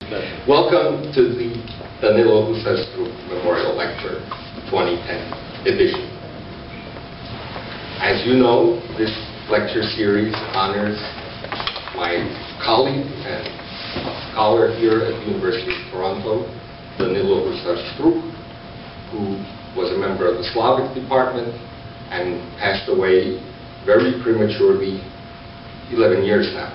Welcome to the Danilo Husarstruk Memorial Lecture 2010 edition. As you know, this lecture series honors my colleague and scholar here at the University of Toronto, Danilo Husarstruk, who was a member of the Slavic department and passed away very prematurely 11 years now.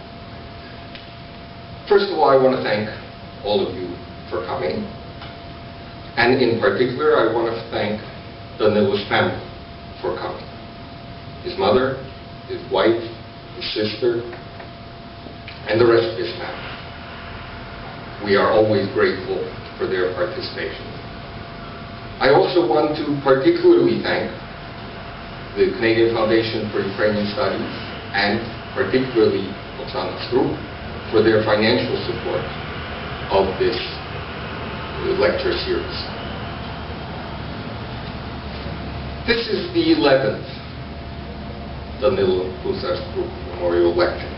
First of all, I want to thank all of you for coming. And in particular, I want to thank Danilo's family for coming. His mother, his wife, his sister, and the rest of his family. We are always grateful for their participation. I also want to particularly thank the Canadian Foundation for Ukrainian Studies and particularly Oksana Struk for their financial support of this lecture series. This is the 11th Danilo Husarstruk Memorial Lecture.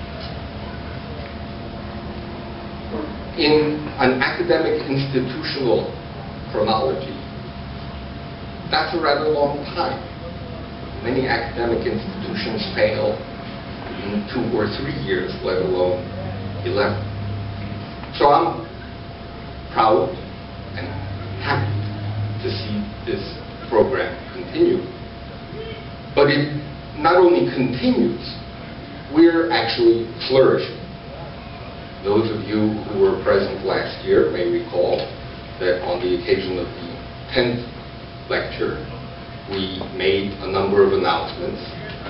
In an academic institutional chronology, that's a rather long time. Many academic institutions fail in 2 or 3 years, let alone 11. So I'm proud and happy to see this program continue. But it not only continues, we're actually flourishing. Those of you who were present last year may recall that on the occasion of the 10th lecture, we made a number of announcements,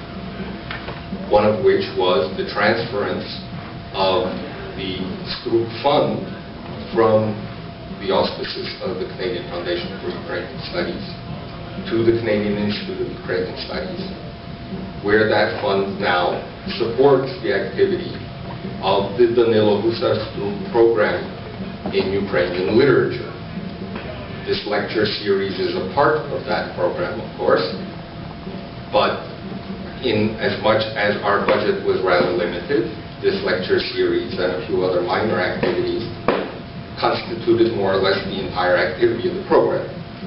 one of which was the transference of the Struk Fund from the auspices of the Canadian Foundation for Ukrainian Studies to the Canadian Institute of Ukrainian Studies, where that fund now supports the activity of the Danilo Husarstruk program in Ukrainian literature. This lecture series is a part of that program, of course, but in as much as our budget was rather limited, this lecture series and a few other minor activities constituted more or less the entire activity of the program.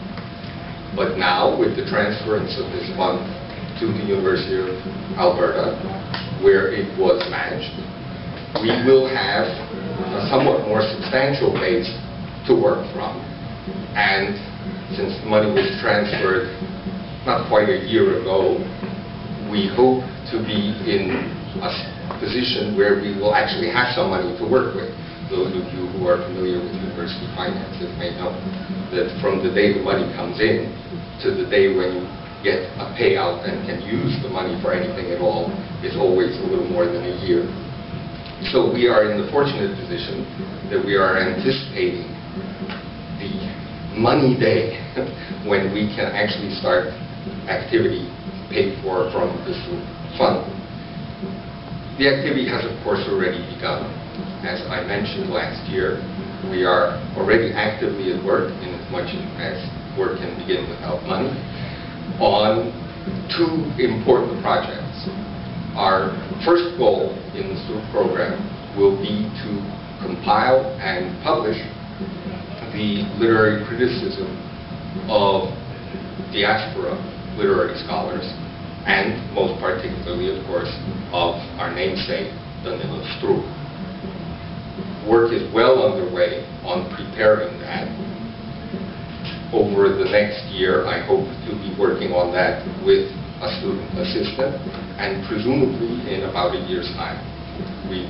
But now, with the transference of this fund to the University of Alberta, where it was matched, we will have a somewhat more substantial base to work from. And since the money was transferred not quite a year ago, we hope to be in a position where we will actually have some money to work with. Those of you who are familiar with university finances may know that from the day the money comes in to the day when you get a payout and can use the money for anything at all is always a little more than a year. So we are in the fortunate position that we are anticipating the money day when we can actually start activity paid for from this fund. The activity has, of course, already begun. As I mentioned last year, we are already actively at work, in as much as work can begin without money, on 2 important projects. Our first goal in the Struk program will be to compile and publish the literary criticism of diaspora literary scholars, and most particularly, of course, of our namesake, Danilo Struk. Work is well underway on preparing that. Over the next year, I hope to be working on that with a student assistant, and presumably in about a year's time, we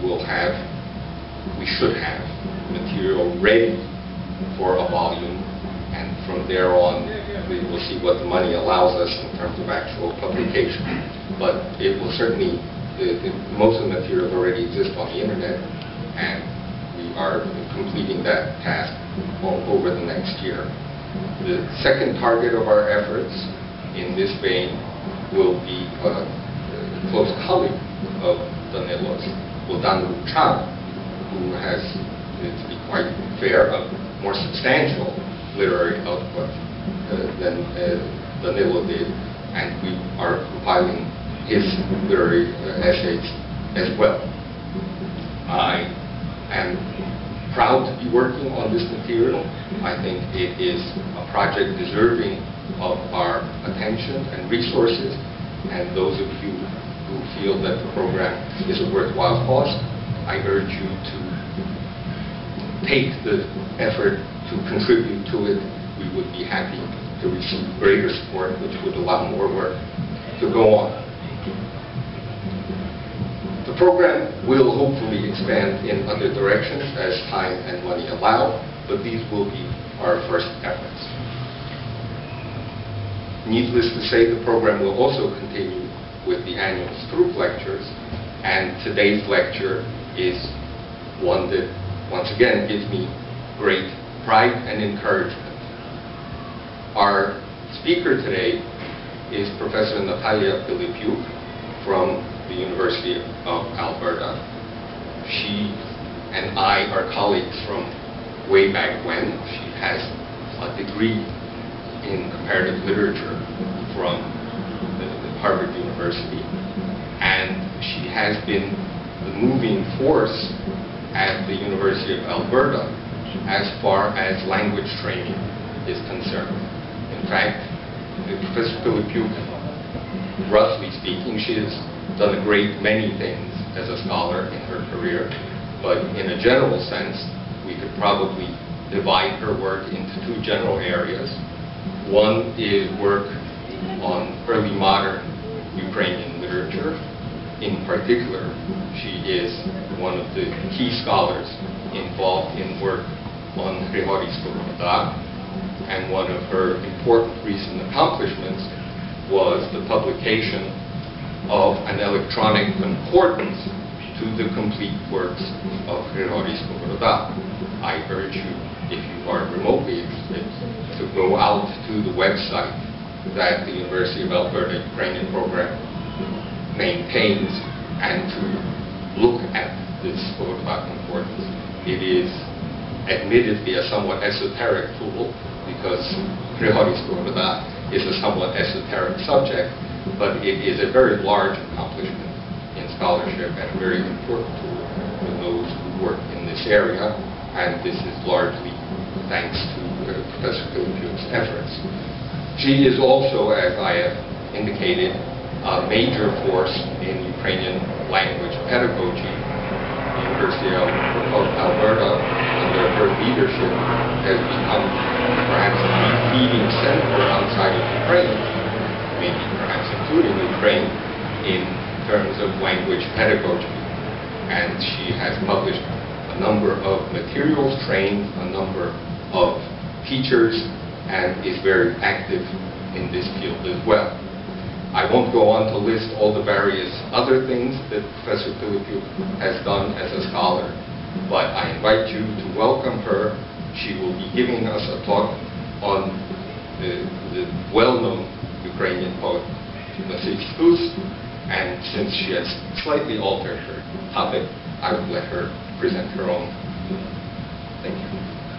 should have material ready for a volume, and from there on, we will see what the money allows us in terms of actual publication. But it will certainly, most of the materials already exist on the internet, and we are completing that task over the next year. The second target of our efforts in this vein will be a close colleague of Danilo's, Bogdan Rubchak, who has, to be quite fair, a more substantial literary output than Danilo did, and we are compiling his literary essays as well. I am proud to be working on this material. I think it is a project deserving of our attention and resources, and those of you who feel that the program is a worthwhile cause, I urge you to take the effort to contribute to it. We would be happy to receive greater support, which would allow more work to go on. The program will hopefully expand in other directions as time and money allow, but these will be our first efforts. Needless to say, the program will also continue with the annual Stroop lectures, and today's lecture is one that once again gives me great pride and encouragement. Our speaker today is Professor Natalia Pilipiuk from the University of Alberta. She and I are colleagues from way back when. She has a degree in comparative literature from Harvard University, and she has been the moving force at the University of Alberta as far as language training is concerned. In fact, Professor Pilipiuk, roughly speaking, she has done a great many things as a scholar in her career, but in a general sense, we could probably divide her work into two general areas. One is work on early modern Ukrainian literature. In particular, she is one of the key scholars involved in work on Grigori Skovoroda, and one of her important recent accomplishments was the publication of an electronic concordance to the complete works of Grigori Skovoroda. I urge you, if you are remotely interested, to go out to the website that the University of Alberta Ukrainian program maintains and to look at this Skovoroda concordance. It is admittedly a somewhat esoteric tool, because Grigori Skovoroda is a somewhat esoteric subject, but it is a very large accomplishment in scholarship and a very important tool for those who work in this area, and this is largely thanks to Professor Pilipiuk's efforts. She is also, as I have indicated, a major force in Ukrainian language pedagogy. The University of Alberta, under her leadership, has become perhaps the leading center outside of Ukraine, maybe perhaps including Ukraine, in terms of language pedagogy. And she has published a number of materials, trained a number of teachers, and is very active in this field as well. I won't go on to list all the various other things that Professor Pilipiuk has done as a scholar, but I invite you to welcome her. She will be giving us a talk on the well-known Ukrainian poet Vassily Stus, and since she has slightly altered her topic, I will let her present her own. Thank you.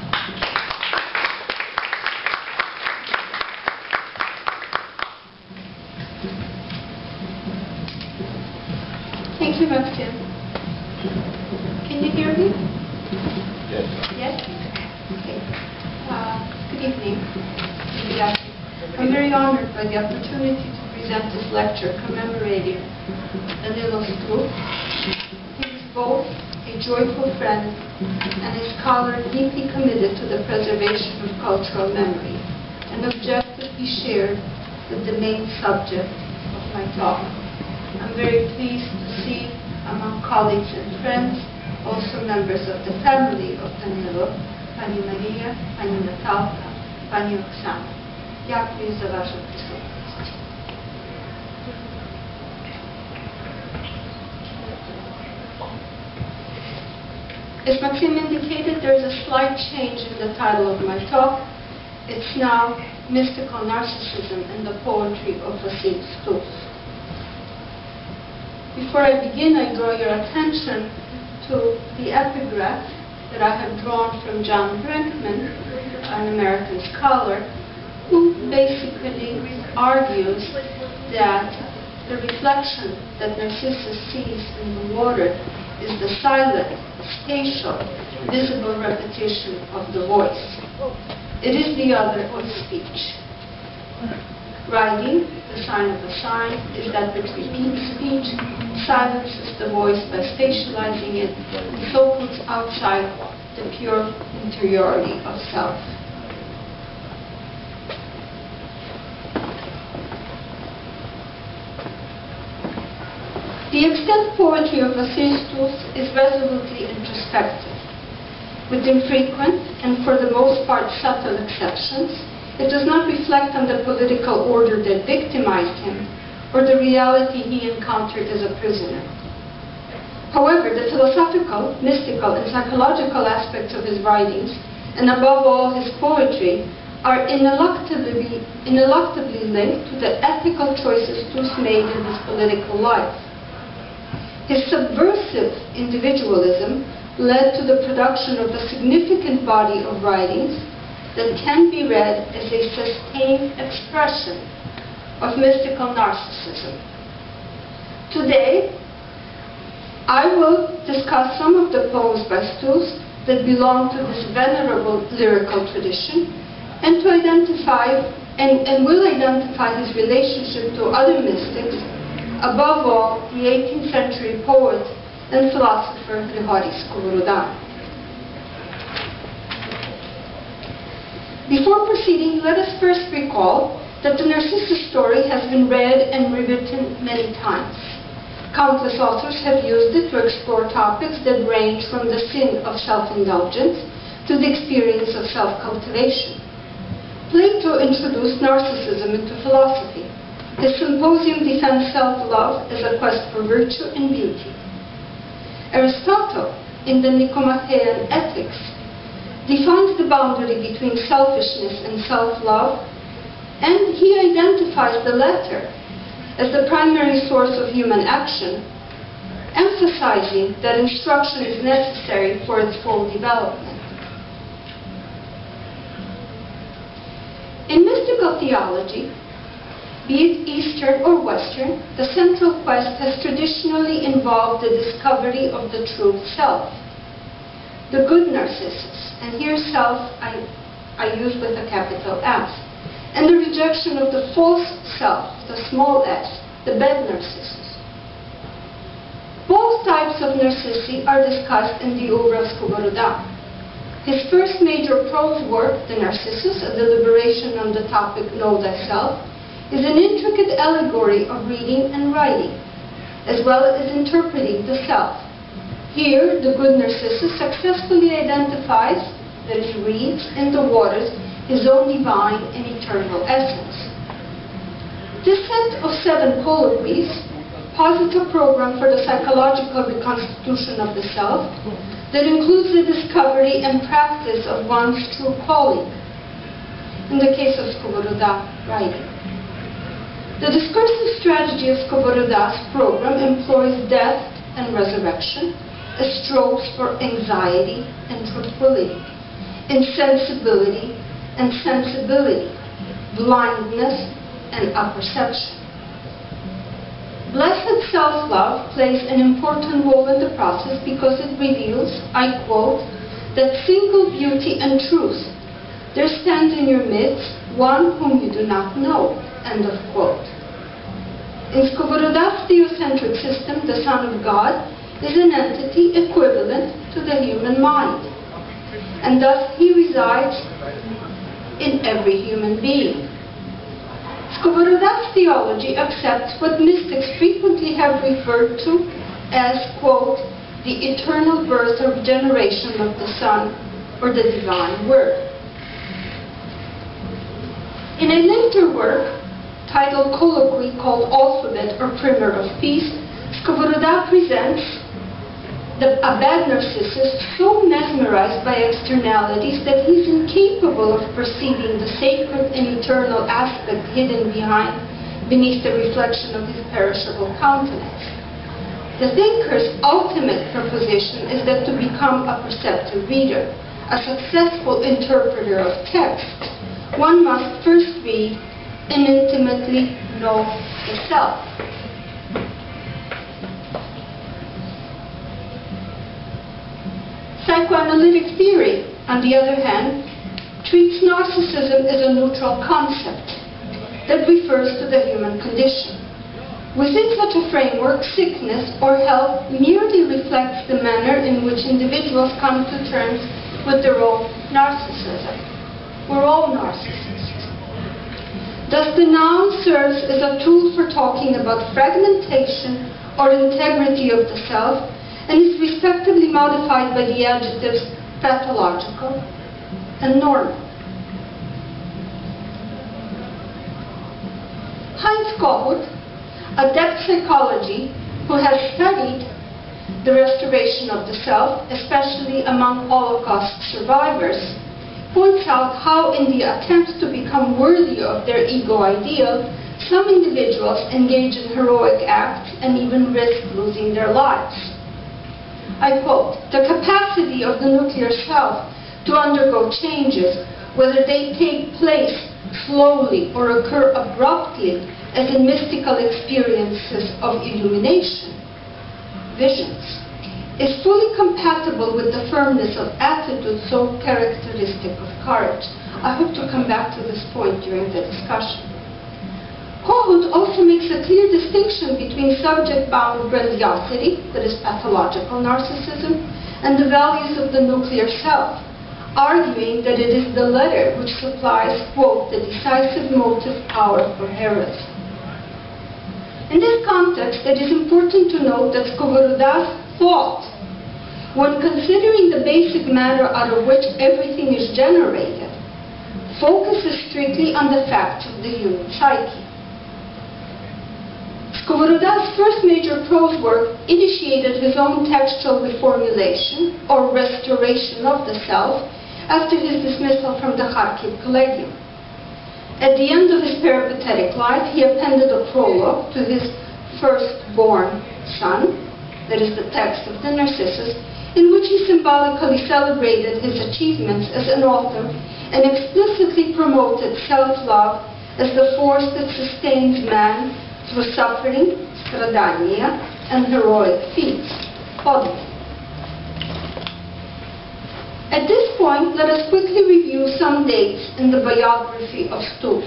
Thank you, Maxim. Can you hear me? Yes. Yes? Okay. Good evening. Good afternoon. I'm very honored by the opportunity to present this lecture commemorating Danilo Stroop. He is both a joyful friend and a scholar deeply committed to the preservation of cultural memory, an objective he shared with the main subject of my talk. I'm very pleased to see among colleagues and friends also members of the family of Danilo, Pani Maria, Pani Natalka, Pani Oksana. Dziękuję za Waszą przysługę. As Maxim indicated, there is a slight change in the title of my talk. It's now Mystical Narcissism in the Poetry of Vassily Stus. Before I begin, I draw your attention to the epigraph that I have drawn from John Brinkman, an American scholar, who basically argues that the reflection that Narcissus sees in the water is the silent spatial, visible repetition of the voice. It is the other of speech. Writing, the sign of a sign, is that which repeats speech, silences the voice by spatializing it, and so puts outside the pure interiority of self. The extant poetry of Vassilios Stouls is resolutely introspective. With infrequent and for the most part subtle exceptions, it does not reflect on the political order that victimized him or the reality he encountered as a prisoner. However, the philosophical, mystical, and psychological aspects of his writings, and above all his poetry, are ineluctably linked to the ethical choices Stouls made in his political life. His subversive individualism led to the production of a significant body of writings that can be read as a sustained expression of mystical narcissism. Today, I will discuss some of the poems by Stouls that belong to this venerable lyrical tradition, and to identify will identify his relationship to other mystics, above all the 18th century poet and philosopher Grigoris Skovoroda. Before proceeding, let us first recall that the Narcissus story has been read and rewritten many times. Countless authors have used it to explore topics that range from the sin of self-indulgence to the experience of self-cultivation. Plato introduced narcissism into philosophy. His symposium defends self-love as a quest for virtue and beauty. Aristotle, in the Nicomachean Ethics, defines the boundary between selfishness and self-love, and he identifies the latter as the primary source of human action, emphasizing that instruction is necessary for its full development. In mystical theology, be it Eastern or Western, the central quest has traditionally involved the discovery of the true self, the good Narcissus, and here self I use with a capital S, and the rejection of the false self, the small s, the bad Narcissus. Both types of Narcissi are discussed in the oeuvre of Skovoroda. His first major prose work, The Narcissus, a deliberation on the topic Know Thyself, is an intricate allegory of reading and writing, as well as interpreting the self. Here, the good Narcissus successfully identifies, that is, reads in the waters, his own divine and eternal essence. This set of 7 colloquies posits a program for the psychological reconstitution of the self that includes the discovery and practice of one's true calling, in the case of Skovoroda, writing. The discursive strategy of Skovoroda's program employs death and resurrection as tropes for anxiety and tranquility, insensibility and sensibility, blindness and apperception. Blessed self-love plays an important role in the process because it reveals, I quote, that single beauty and truth. There stands in your midst one whom you do not know, end of quote. In Skovoroda's theocentric system, the Son of God is an entity equivalent to the human mind, and thus he resides in every human being. Skovoroda's theology accepts what mystics frequently have referred to as, quote, the eternal birth or generation of the Son, or the divine Word. In a later work, titled Colloquy called Alphabet or Primer of Peace, Skovoroda presents a bad Narcissus so mesmerized by externalities that he's incapable of perceiving the sacred and eternal aspect hidden beneath the reflection of his perishable countenance. The thinker's ultimate proposition is that to become a perceptive reader, a successful interpreter of text, one must first read and intimately know the self. Psychoanalytic theory, on the other hand, treats narcissism as a neutral concept that refers to the human condition. Within such a framework, sickness or health merely reflects the manner in which individuals come to terms with their own narcissism. We're all narcissists. Thus, the noun serves as a tool for talking about fragmentation or integrity of the self, and is respectively modified by the adjectives pathological and normal. Heinz Kohut, a depth psychologist who has studied the restoration of the self, especially among Holocaust survivors, points out how in the attempt to become worthy of their ego ideal, some individuals engage in heroic acts and even risk losing their lives. I quote, "The capacity of the nuclear self to undergo changes, whether they take place slowly or occur abruptly, as in mystical experiences of illumination, visions, is fully compatible with the firmness of attitude so characteristic of courage." I hope to come back to this point during the discussion. Kohut also makes a clear distinction between subject-bound grandiosity, that is pathological narcissism, and the values of the nuclear self, arguing that it is the latter which supplies, quote, "the decisive motive power for heroism." In this context, it is important to note that Skovoroda's thought, when considering the basic matter out of which everything is generated, focuses strictly on the facts of the human psyche. Skovoroda's first major prose work initiated his own textual reformulation, or restoration of the self, after his dismissal from the Kharkiv Collegium. At the end of his peripatetic life, he appended a prologue to his firstborn son, that is the text of the Narcissus, in which he symbolically celebrated his achievements as an author and explicitly promoted self-love as the force that sustains man through suffering, stradania, and heroic feats. Podvig. At this point, let us quickly review some dates in the biography of Stultz.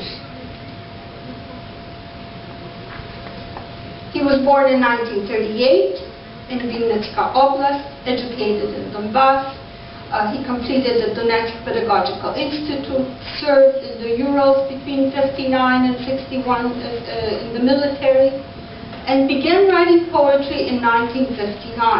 He was born in 1938 in Vinnytska Oblast, educated in Donbass. He completed the Donetsk Pedagogical Institute, served in the Urals between 59 and 61 in the military, and began writing poetry in 1959.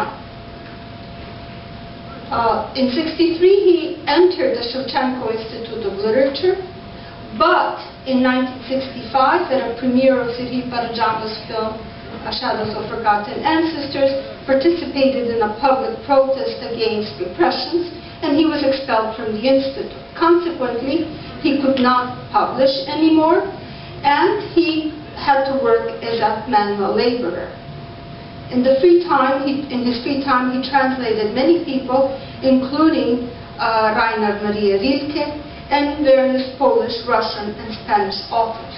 In 1963, he entered the Shevchenko Institute of Literature, but in 1965, at a premiere of Serhiy Parajanov's film, Shadows of Forgotten Ancestors, participated in a public protest against repressions, and he was expelled from the Institute. Consequently, he could not publish anymore, and he had to work as a manual laborer. In his free time, he translated many people, including Rainer Maria Rilke and various Polish, Russian, and Spanish authors.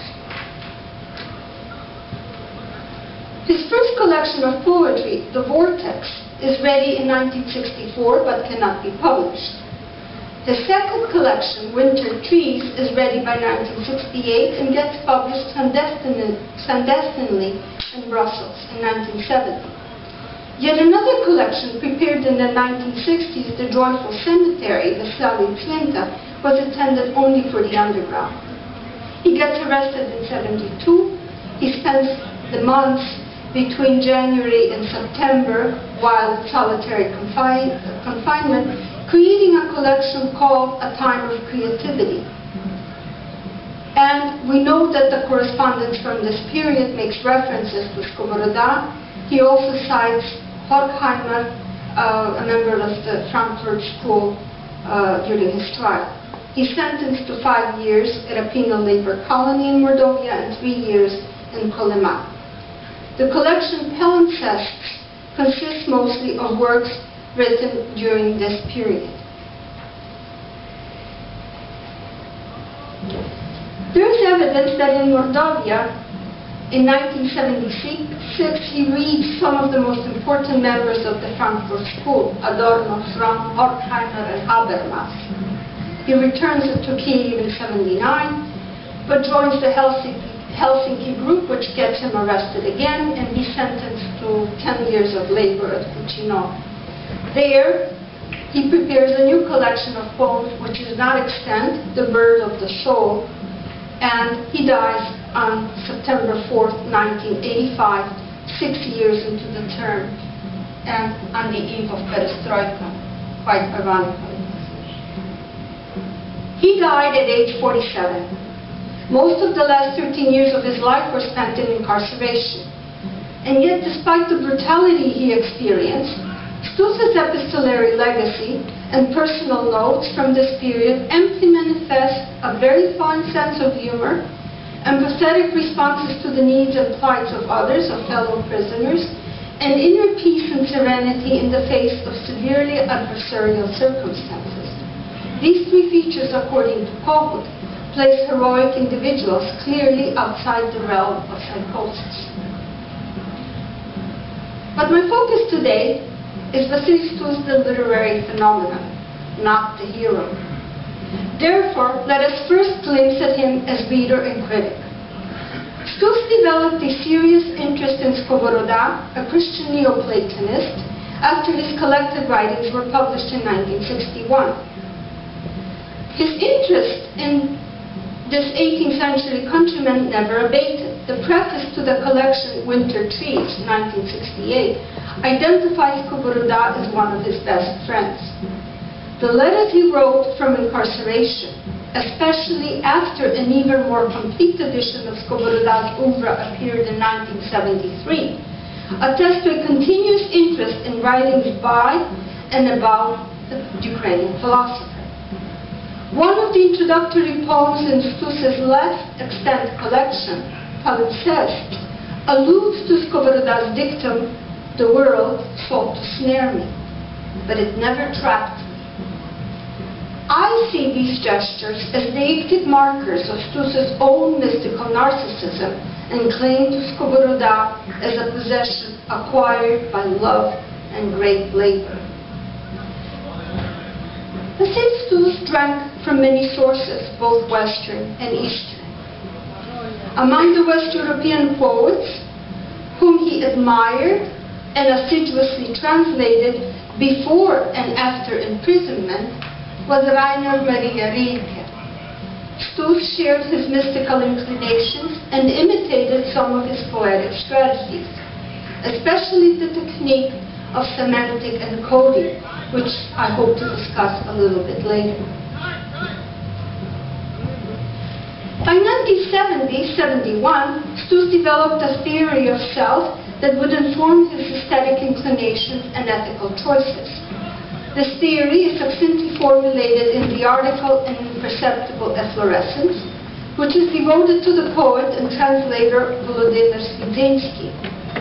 His first collection of poetry, The Vortex, is ready in 1964 but cannot be published. His second collection, Winter Trees, is ready by 1968 and gets published clandestinely in Brussels in 1970. Yet another collection, prepared in the 1960s, The Joyful Cemetery, Veseli Plinta, was intended only for the underground. He gets arrested in 1972. He spends the months between January and September, while in solitary confinement, creating a collection called A Time of Creativity. And we know that the correspondence from this period makes references to Skovoroda. He also cites Horkheimer, a member of the Frankfurt School, during his trial. He's sentenced to 5 years at a penal labor colony in Mordovia and 3 years in Kolyma. The collection Palimpsests consists mostly of works written during this period. There is evidence that in Mordovia, In 1976, he reads some of the most important members of the Frankfurt School, Adorno, Fromm, Horkheimer, and Habermas. He returns to Kiev in 1979, but joins the Helsinki group, which gets him arrested again, and he's sentenced to 10 years of labor at Kuchinov. There, he prepares a new collection of poems, which is not extant, The Bird of the Soul, and he dies on September 4th, 1985, 6 years into the term, and on the eve of perestroika, quite ironically. He died at age 47. Most of the last 13 years of his life were spent in incarceration. And yet, despite the brutality he experienced, Stuss's epistolary legacy and personal notes from this period amply manifest a very fine sense of humor, empathetic responses to the needs and plights of others, of fellow prisoners, and inner peace and serenity in the face of severely adversarial circumstances. These three features, according to Kohut, place heroic individuals clearly outside the realm of psychosis. But my focus today is Vasily Stuss, the literary phenomenon, not the hero. Therefore, let us first glimpse at him as reader and critic. Stuss developed a serious interest in Skovoroda, a Christian Neoplatonist, after his collected writings were published in 1961. His interest in this 18th century countryman never abated. The preface to the collection Winter Trees, 1968, identifies Skovoroda as one of his best friends. The letters he wrote from incarceration, especially after an even more complete edition of Skovoroda's oeuvre appeared in 1973, attest to a continuous interest in writings by and about the Ukrainian philosopher. One of the introductory poems in Stuss's last extant collection, Palimpsest, alludes to Skovoroda's dictum, "The world sought to snare me, but it never trapped me." I see these gestures as deictic markers of Stuss's own mystical narcissism and claim to Skovoroda as a possession acquired by love and great labor. Vasily Stuss drank from many sources, both Western and Eastern. Among the West European poets whom he admired and assiduously translated before and after imprisonment was Rainer Maria Rilke. Stuss shared his mystical inclinations and imitated some of his poetic strategies, especially the technique of semantic encoding, which I hope to discuss a little bit later. By 1970-71, Stuss developed a theory of self that would inform his aesthetic inclinations and ethical choices. This theory is succinctly formulated in the article An Imperceptible Efflorescence, which is devoted to the poet and translator Volodymyr Svidzinski.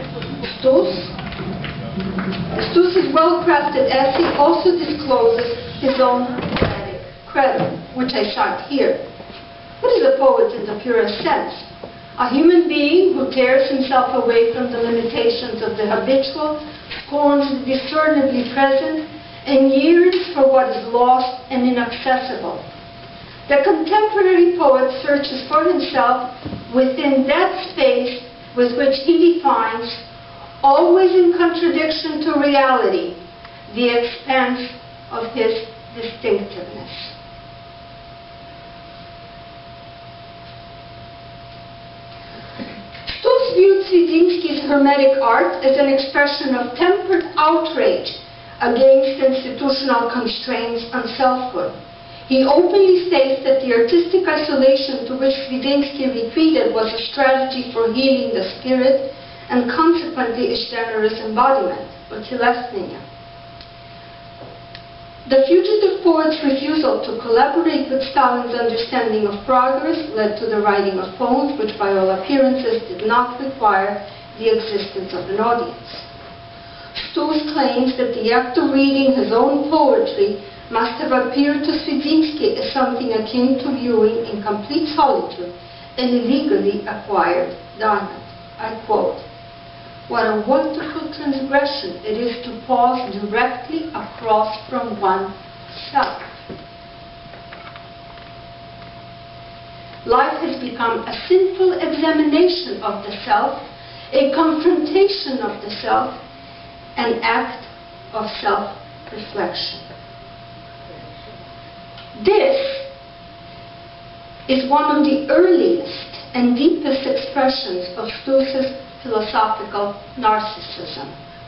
Stuss's well-crafted essay also discloses his own poetic credo, which I cite here. What is a poet in the purest sense? A human being who tears himself away from the limitations of the habitual, scorns the discernibly present, and yearns for what is lost and inaccessible. The contemporary poet searches for himself within that space with which he defines, always in contradiction to reality, the expanse of his distinctiveness. Stuss viewed Svidzinski's hermetic art as an expression of tempered outrage against institutional constraints on selfhood. He openly states that the artistic isolation to which Svidzinski retreated was a strategy for healing the spirit and consequently its generous embodiment, utilesnenia. The fugitive poet's refusal to collaborate with Stalin's understanding of progress led to the writing of poems which by all appearances did not require the existence of an audience. Stuss claims that the act of reading his own poetry must have appeared to Svidzinski as something akin to viewing in complete solitude an illegally acquired diamond. I quote, "What a wonderful transgression it is to pause directly across from oneself." Life has become a sinful examination of the self, a confrontation of the self, an act of self-reflection. This is one of the earliest and deepest expressions of Stus's philosophical narcissism.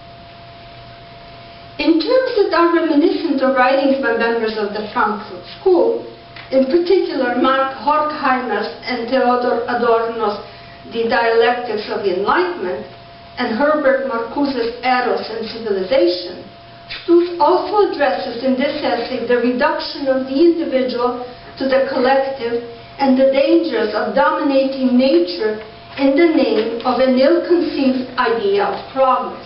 In terms that are reminiscent of writings by members of the Frankfurt School, in particular Mark Horkheimer's and Theodor Adorno's The Dialectics of the Enlightenment and Herbert Marcuse's Eros and Civilization, Stus also addresses in this essay the reduction of the individual to the collective and the dangers of dominating nature in the name of an ill-conceived idea of progress.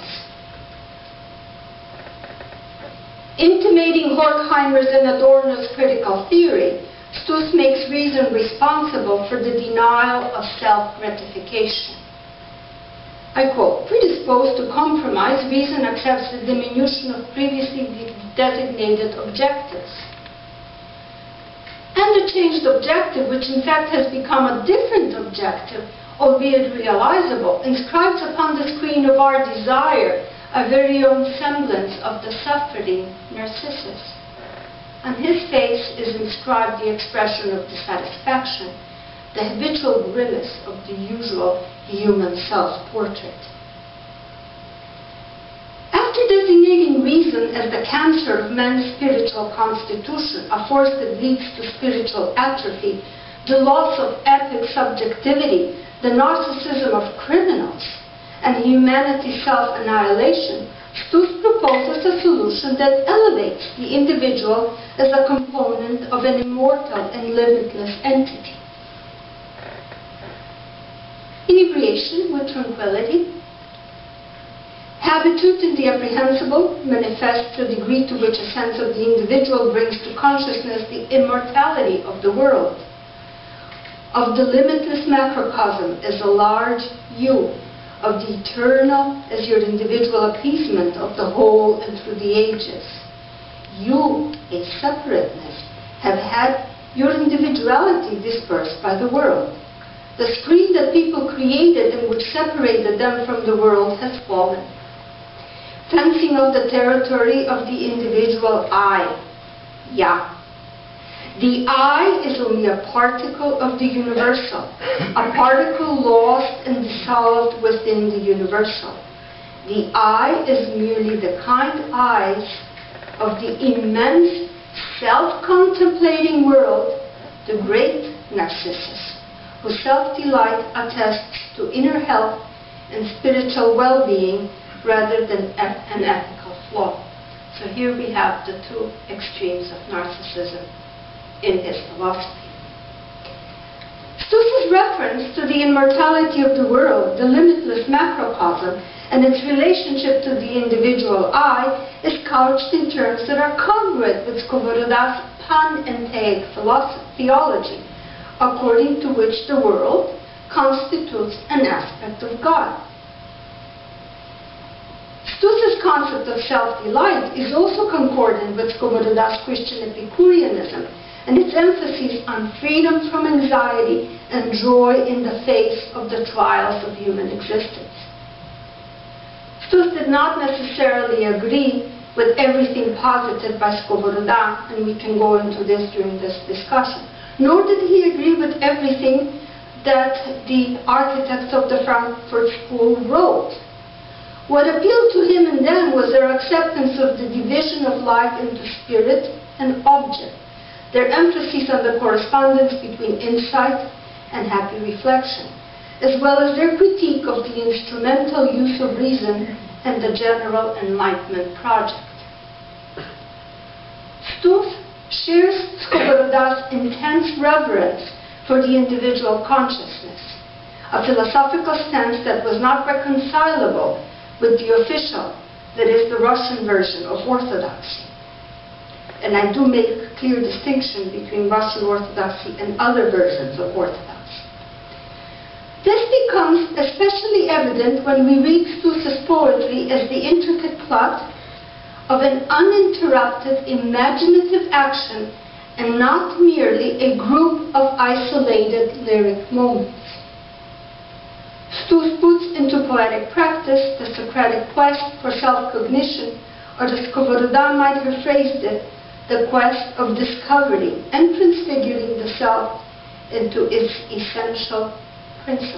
Intimating Horkheimer's and Adorno's critical theory, Stus makes reason responsible for the denial of self-gratification. I quote, "Predisposed to compromise, reason accepts the diminution of previously designated objectives. And the changed objective, which in fact has become a different objective, albeit realizable, inscribes upon the screen of our desire a very own semblance of the suffering Narcissus. On his face is inscribed the expression of dissatisfaction, the habitual grimace of the usual human self-portrait." After designating reason as the cancer of man's spiritual constitution, a force that leads to spiritual atrophy, the loss of epic subjectivity, the narcissism of criminals, and humanity's self-annihilation, Stus proposes a solution that elevates the individual as a component of an immortal and limitless entity. Inebriation with tranquility. Habitude in the apprehensible manifests the degree to which a sense of the individual brings to consciousness the immortality of the world, of the limitless macrocosm as a large you, of the eternal as your individual appeasement of the whole and through the ages. You, a separateness, have had your individuality dispersed by the world. The screen that people created and which separated them from the world has fallen. Fencing of the territory of the individual I, Ya. The I is only a particle of the universal, a particle lost and dissolved within the universal. The I is merely the kind eyes of the immense, self-contemplating world, the great Narcissus, whose self-delight attests to inner health and spiritual well-being rather than an ethical flaw. So here we have the two extremes of narcissism in his philosophy. Stus's reference to the immortality of the world, the limitless macrocosm, and its relationship to the individual I is couched in terms that are congruent with Skovoroda's panentheic theology, according to which the world constitutes an aspect of God. Stus's concept of self-delight is also concordant with Skovoroda's Christian Epicureanism and its emphasis on freedom from anxiety and joy in the face of the trials of human existence. Stus did not necessarily agree with everything posited by Skovoroda, and we can go into this during this discussion. Nor did he agree with everything that the architects of the Frankfurt School wrote. What appealed to him and them was their acceptance of the division of life into spirit and object, their emphasis on the correspondence between insight and happy reflection, as well as their critique of the instrumental use of reason and the general Enlightenment project. Stus shares Skovoroda's intense reverence for the individual consciousness, a philosophical stance that was not reconcilable with the official, that is the Russian version of Orthodoxy. And I do make a clear distinction between Russian Orthodoxy and other versions of Orthodoxy. This becomes especially evident when we read Stus's poetry as the intricate plot of an uninterrupted imaginative action and not merely a group of isolated lyric moments. Stus puts into poetic practice the Socratic quest for self-cognition, or as Skovoroda might have phrased it, the quest of discovering and transfiguring the self into its essential principle.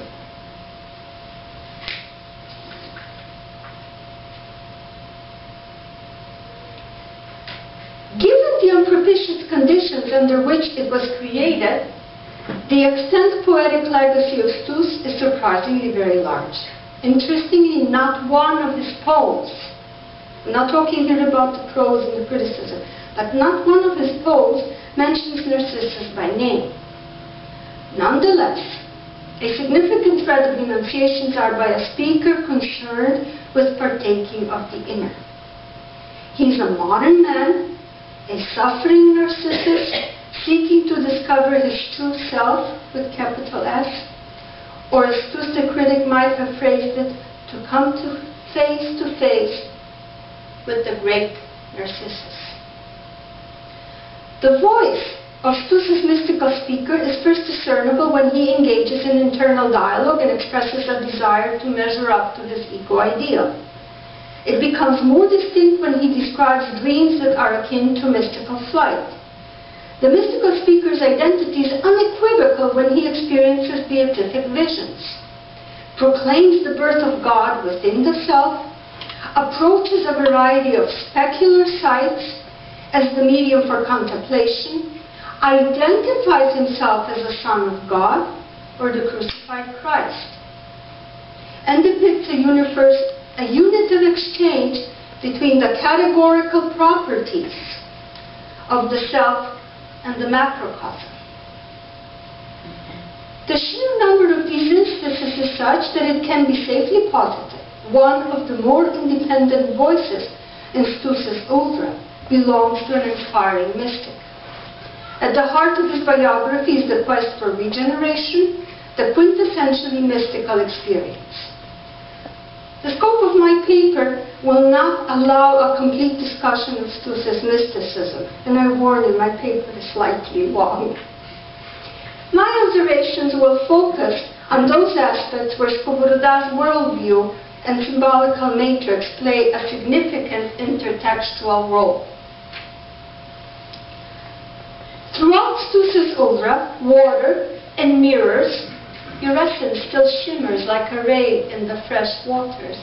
Given the unpropitious conditions under which it was created, the extant poetic legacy of Stus is surprisingly very large. Interestingly, not one of his poems, I'm not talking here about the prose and the criticism, but not one of his poems mentions Narcissus by name. Nonetheless, a significant thread of enunciations are by a speaker concerned with partaking of the inner. He's a modern man, a suffering Narcissus, seeking to discover his true self with capital S, or as Stus the critic might have phrased it, to come to face with the great Narcissus. The voice of Stus's mystical speaker is first discernible when he engages in internal dialogue and expresses a desire to measure up to his ego ideal. It becomes more distinct when he describes dreams that are akin to mystical flight. The mystical speaker's identity is unequivocal when he experiences beatific visions, proclaims the birth of God within the self, approaches a variety of specular sights as the medium for contemplation, identifies himself as a son of God or the crucified Christ, and depicts a unitive exchange between the categorical properties of the self and the macrocosm. The sheer number of these instances is such that it can be safely posited one of the more independent voices in Stus's oeuvre belongs to an inspiring mystic. At the heart of his biography is the quest for regeneration, the quintessentially mystical experience. The scope of my paper will not allow a complete discussion of Stus's mysticism, and I warn you, my paper is slightly long. My observations will focus on those aspects where Skovoroda's worldview and symbolical matrix play a significant intertextual role. Throughout Stus's oeuvre, water and mirrors, iridescence still shimmers like a ray in the fresh waters.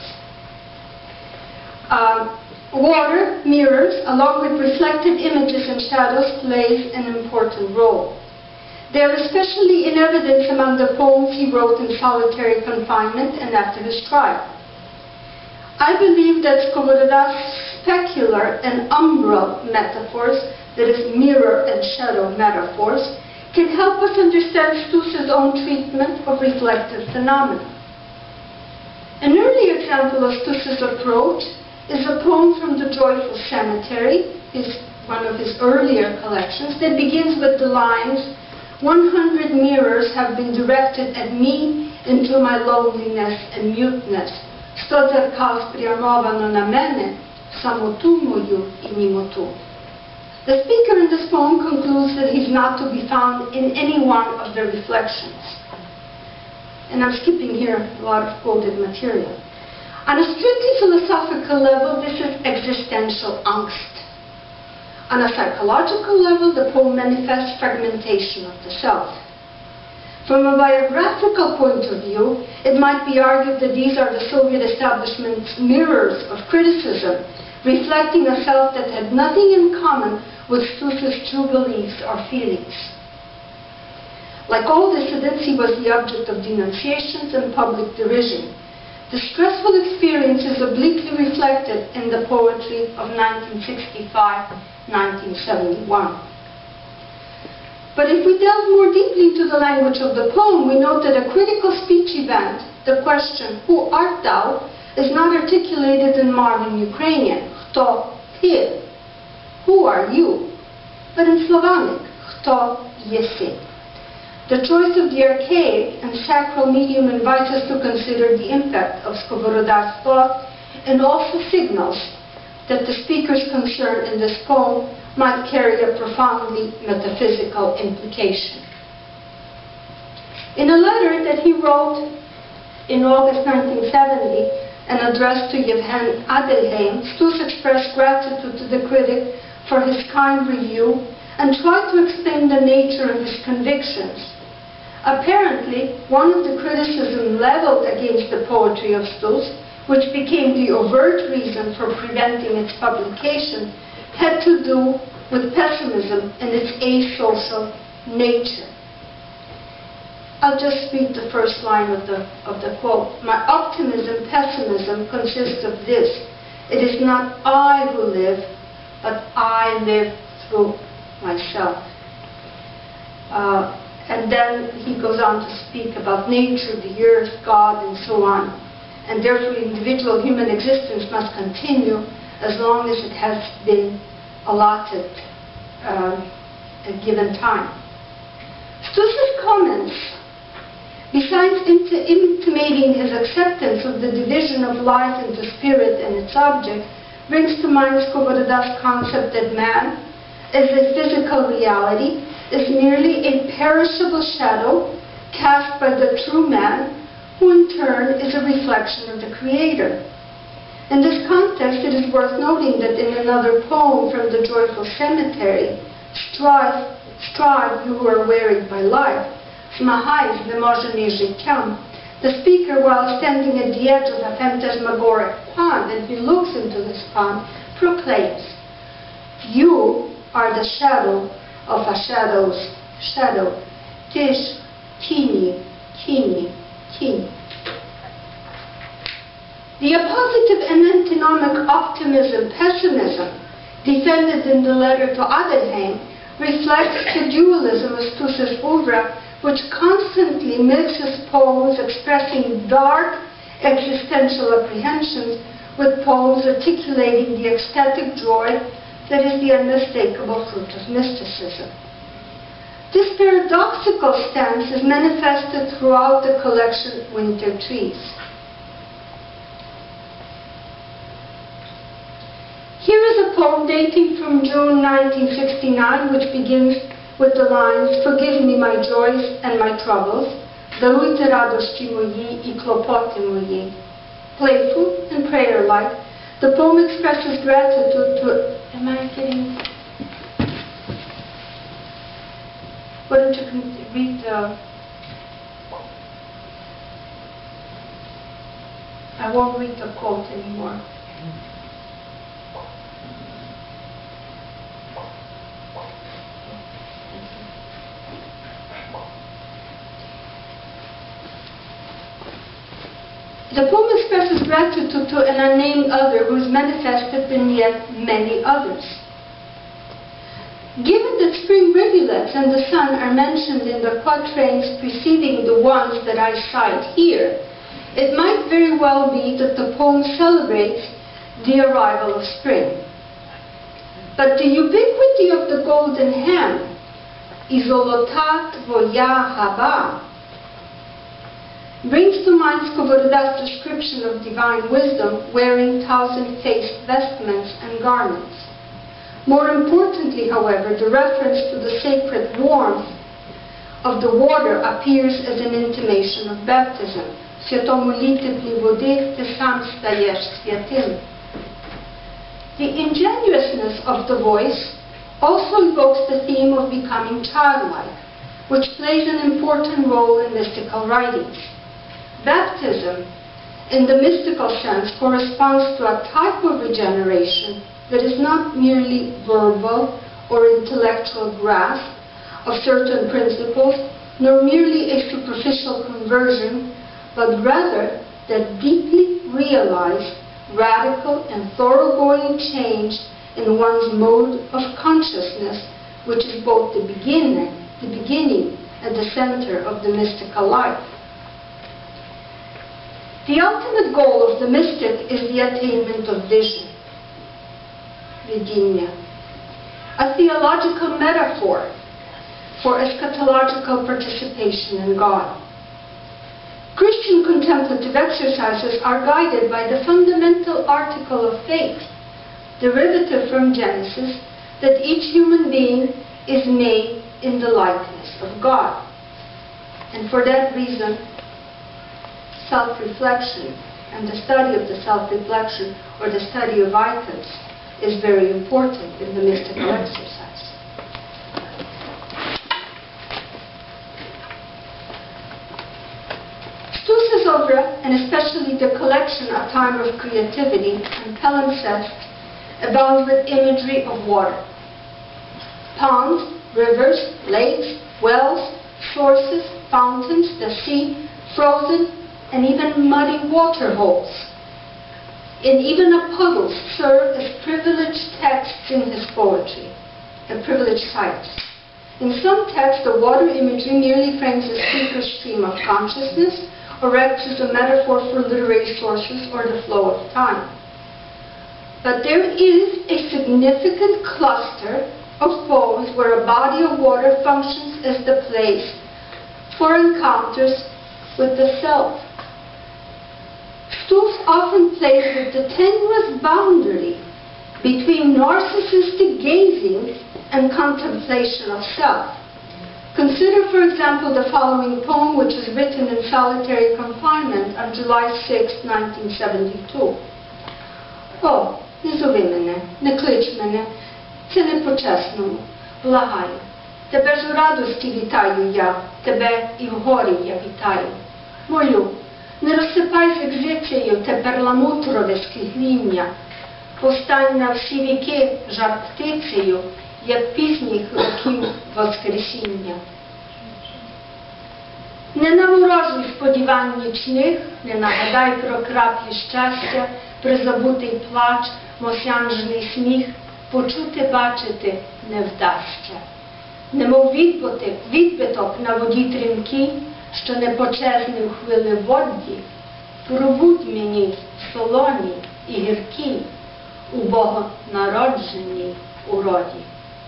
Water, mirrors, along with reflected images and shadows, plays an important role. They are especially in evidence among the poems he wrote in solitary confinement and after his trial. I believe that Skovoroda's specular and umbral metaphors, that is, mirror and shadow metaphors, can help us understand Stus's own treatment of reflective phenomena. An early example of Stus's approach is a poem from The Joyful Cemetery, one of his earlier collections, that begins with the lines, "100 mirrors have been directed at me into my loneliness and muteness. Sto zerkal spriamovano na mene, samo tu moju I mimo tu." The speaker in this poem concludes that he's not to be found in any one of the reflections. And I'm skipping here a lot of quoted material. On a strictly philosophical level, this is existential angst. On a psychological level, the poem manifests fragmentation of the self. From a biographical point of view, it might be argued that these are the Soviet establishment's mirrors of criticism, reflecting a self that had nothing in common with Stus's true beliefs or feelings. Like all dissidents, he was the object of denunciations and public derision. The stressful experience is obliquely reflected in the poetry of 1965-1971. But if we delve more deeply into the language of the poem, we note that a critical speech event, the question, "Who art thou?" is not articulated in modern Ukrainian, "Kto ty?" Who are you? But in Slavonic, "Kto jesi?" The choice of the archaic and sacral medium invites us to consider the impact of Skovoroda's thought and also signals that the speaker's concern in this poem might carry a profoundly metaphysical implication. In a letter that he wrote in August 1970 and addressed to Yevhen Adelheim, Stus expressed gratitude to the critic for his kind review and tried to explain the nature of his convictions. Apparently, one of the criticisms leveled against the poetry of Stus, which became the overt reason for preventing its publication, had to do with pessimism and its asocial nature. I'll just read the first line of the quote. My optimism-pessimism consists of this. It is not I who live, but I live through myself. And then he goes on to speak about nature, the earth, God, and so on. And therefore, individual human existence must continue as long as it has been allotted a given time. Stus's comments, besides intimating his acceptance of the division of life into spirit and its object, brings to mind Skovoroda's concept that man, as a physical reality, is merely a perishable shadow cast by the true man, who in turn is a reflection of the Creator. In this context, it is worth noting that in another poem from the Joyful Cemetery, Strive, you who are wearied by life, Zmahaj, nemożony życiem, the speaker, while standing at the edge of a phantasmagoric pond, and he looks into this pond, proclaims, you are the shadow of a shadow's shadow. Tyś, tini, tini, tini. The positive and antinomic optimism-pessimism defended in the letter to Adelheim reflects the dualism of Stus's oeuvre, which constantly mixes poems expressing dark existential apprehensions with poems articulating the ecstatic joy that is the unmistakable fruit of mysticism. This paradoxical stance is manifested throughout the collection Winter Trees. Here is a poem dating from June 1969, which begins with the lines, forgive me my joys and my troubles, darujte radości moje I kłopoty moje. Playful and prayer-like, the poem expresses gratitude to... Am I getting... Why don't you read the... I won't read the quote anymore. The poem expresses gratitude to an unnamed other who is manifested in yet many others. Given that spring rivulets and the sun are mentioned in the quatrains preceding the ones that I cite here, it might very well be that the poem celebrates the arrival of spring. But the ubiquity of the golden hem, izolota tvoya haba, brings to mind Skovoroda's description of divine wisdom wearing thousand-faced vestments and garments. More importantly, however, the reference to the sacred warmth of the water appears as an intimation of baptism. The ingenuousness of the voice also evokes the theme of becoming childlike, which plays an important role in mystical writings. Baptism, in the mystical sense, corresponds to a type of regeneration that is not merely verbal or intellectual grasp of certain principles, nor merely a superficial conversion, but rather that deeply realized, radical and thoroughgoing change in one's mode of consciousness, which is both the beginning and the center of the mystical life. The ultimate goal of the mystic is the attainment of vision, vidinya, a theological metaphor for eschatological participation in God. Christian contemplative exercises are guided by the fundamental article of faith, derivative from Genesis, that each human being is made in the likeness of God. And for that reason, self-reflection and the study of the self-reflection or the study of icons is very important in the mystical exercise. Stus's obra, and especially the collection A Time of Creativity and Palimpsest, abound with imagery of water. Ponds, rivers, lakes, wells, sources, fountains, the sea, frozen, and even muddy water holes. And even a puddle serve as privileged texts in his poetry, a privileged sites. In some texts, the water imagery merely frames the speaker's stream of consciousness, or acts as a metaphor for literary sources or the flow of time. But there is a significant cluster of poems where a body of water functions as the place for encounters with the self. Stus often plays with the tenuous boundary between narcissistic gazing and contemplation of self. Consider, for example, the following poem, which was written in solitary confinement on July 6, 1972. О, не зови мене, не клич мене, це не по-чесному, благаю. Тебе ж у радості вітаю я, тебе і в горі я вітаю. Молю, не розсипай з екзицею те перламутрове скигління, постань на всі віки жар птицею, як пізніх років Воскресіння. Не наморожуй сподівань нічних, не нагадай про краплі щастя, призабутий плач, мосянжний сміх, почути, бачити не вдасться. Немов відбиток на воді тремкі, що непочезні в хвили водді, пробудь мені солоні і гіркі у богонародженій уроді.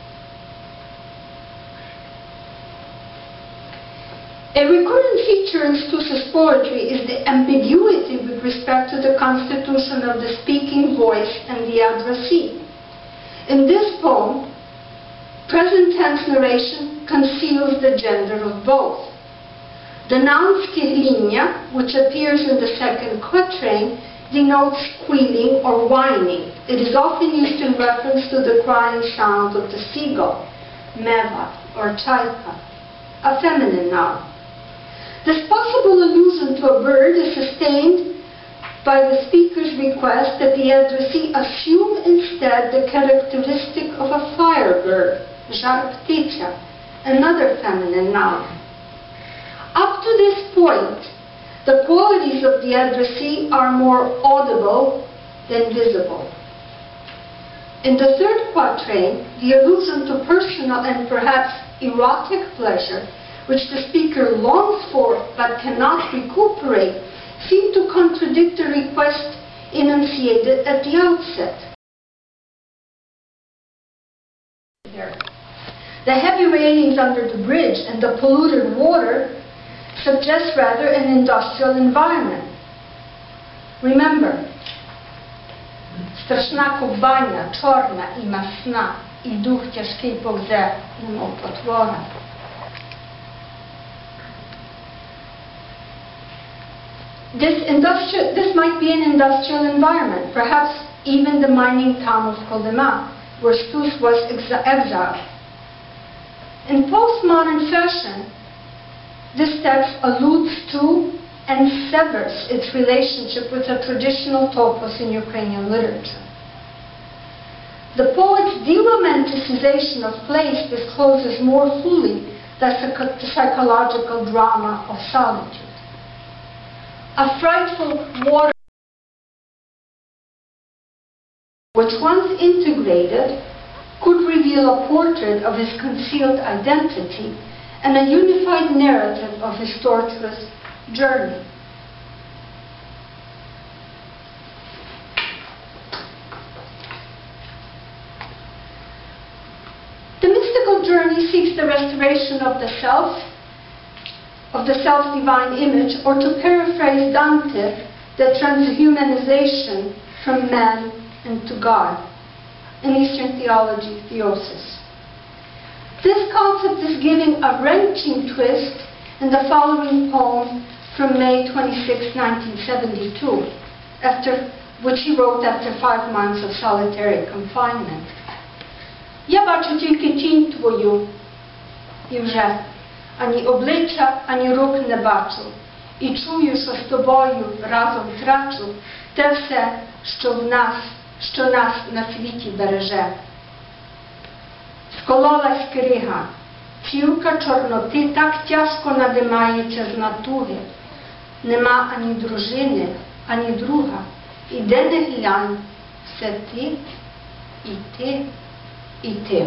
A recurrent feature in Stus's poetry is the ambiguity with respect to the constitution of the speaking voice and the addressee. In this poem, present tense narration conceals the gender of both. The noun skirlinia, which appears in the second quatrain, denotes squealing or whining. It is often used in reference to the crying sound of the seagull, meva or chaika, a feminine noun. This possible allusion to a bird is sustained by the speaker's request that the addressee assume instead the characteristic of a firebird, žar ptica, another feminine noun. Up to this point, the qualities of the addressee are more audible than visible. In the third quatrain, the allusion to personal and perhaps erotic pleasure, which the speaker longs for but cannot recuperate, seem to contradict the request enunciated at the outset. The heavy rainings under the bridge and the polluted water suggest rather an industrial environment. Remember, straszna kubania, czorna i masna, i duch ciężkiej powze, nemov potwora. This might be an industrial environment, perhaps even the mining town of Kolyma, where Stus was exiled. In postmodern fashion, this text alludes to and severs its relationship with a traditional topos in Ukrainian literature. The poet's deromanticization of place discloses more fully the psychological drama of solitude. A frightful water which once integrated could reveal a portrait of his concealed identity and a unified narrative of his torturous journey. The mystical journey seeks the restoration of the self-divine image, or to paraphrase Dante, the transhumanization from man into God. In Eastern theology, theosis. This concept is given a wrenching twist in the following poem from May 26, 1972, which he wrote after 5 months of solitary confinement. Я бачу тільки тінь твою, і вже ані обличчя, ані рук не бачу, і чую, що з тобою разом трачу те все, що нас на світі береже. Скололась крига, цівка чорноти так тяжко надимається з натуги. Нема ані дружини, ані друга, і де не глянь, все ти, і ти, і ти.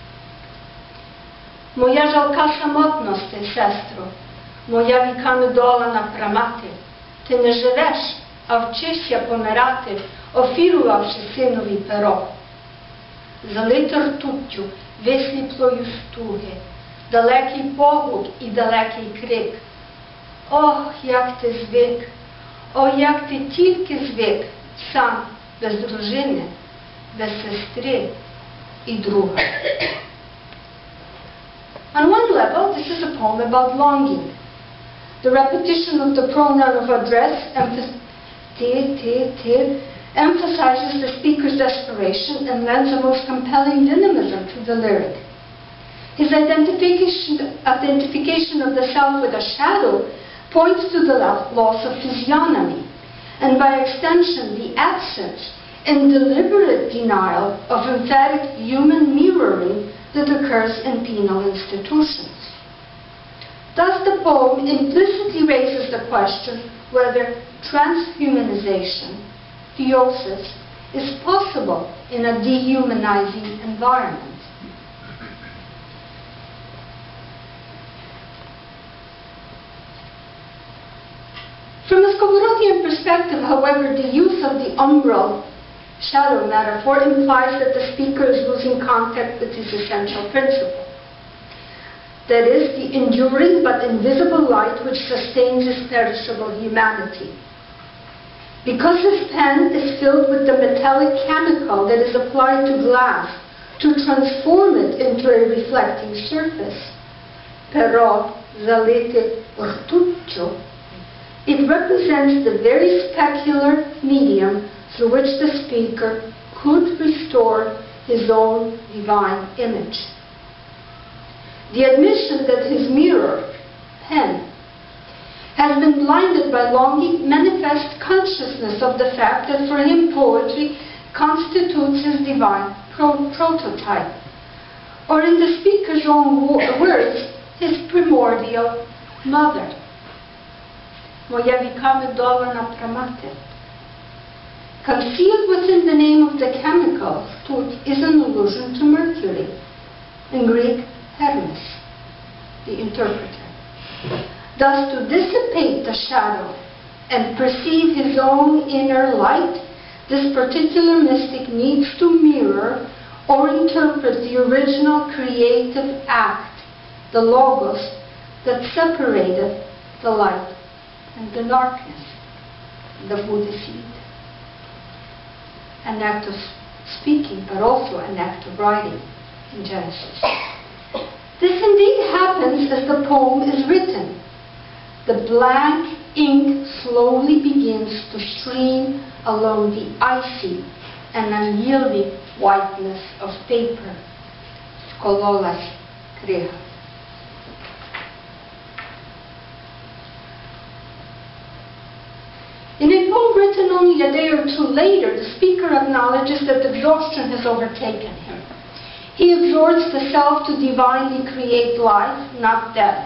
Моя жалка самотності, сестро, моя віками долана прамати, ти не живеш, а вчишся помирати, офірувавши синові перо. Залите ртуттю, висліплою стуги, далекий погук і далекий крик. Ох, як ти звик, о, як ти тільки звик, сам, без дружини, без сестри і друга. On one level, this is a poem about longing. The repetition of the pronoun of address, emphasizes the speaker's desperation and lends a most compelling dynamism to the lyric. His identification of the self with a shadow points to the loss of physiognomy, and by extension the absence and deliberate denial of emphatic human mirroring that occurs in penal institutions. Thus the poem implicitly raises the question whether transhumanization, theosis, is possible in a dehumanizing environment. From a Skowronian perspective, however, the use of the umbral shadow metaphor implies that the speaker is losing contact with his essential principle. That is, the enduring but invisible light which sustains his perishable humanity. Because his pen is filled with the metallic chemical that is applied to glass to transform it into a reflecting surface, però zalite rtuccio, it represents the very specular medium through which the speaker could restore his own divine image. The admission that his mirror, pen, has been blinded by longing manifests consciousness of the fact that for him poetry constitutes his divine prototype, or in the speaker's own words, his primordial mother. Moja wikamy dolana pramate. Concealed within the name of the chemical is an allusion to Mercury, in Greek, Hermes, the interpreter. Thus, to dissipate the shadow and perceive his own inner light, this particular mystic needs to mirror or interpret the original creative act, the logos, that separated the light and the darkness, the Buddha seed. An act of speaking, but also an act of writing in Genesis. This indeed happens as the poem is written. The blank ink slowly begins to stream along the icy and unyielding whiteness of paper. Skololas kriha. In a poem written only a day or two later, the speaker acknowledges that exhaustion has overtaken him. He exhorts the self to divinely create life, not death.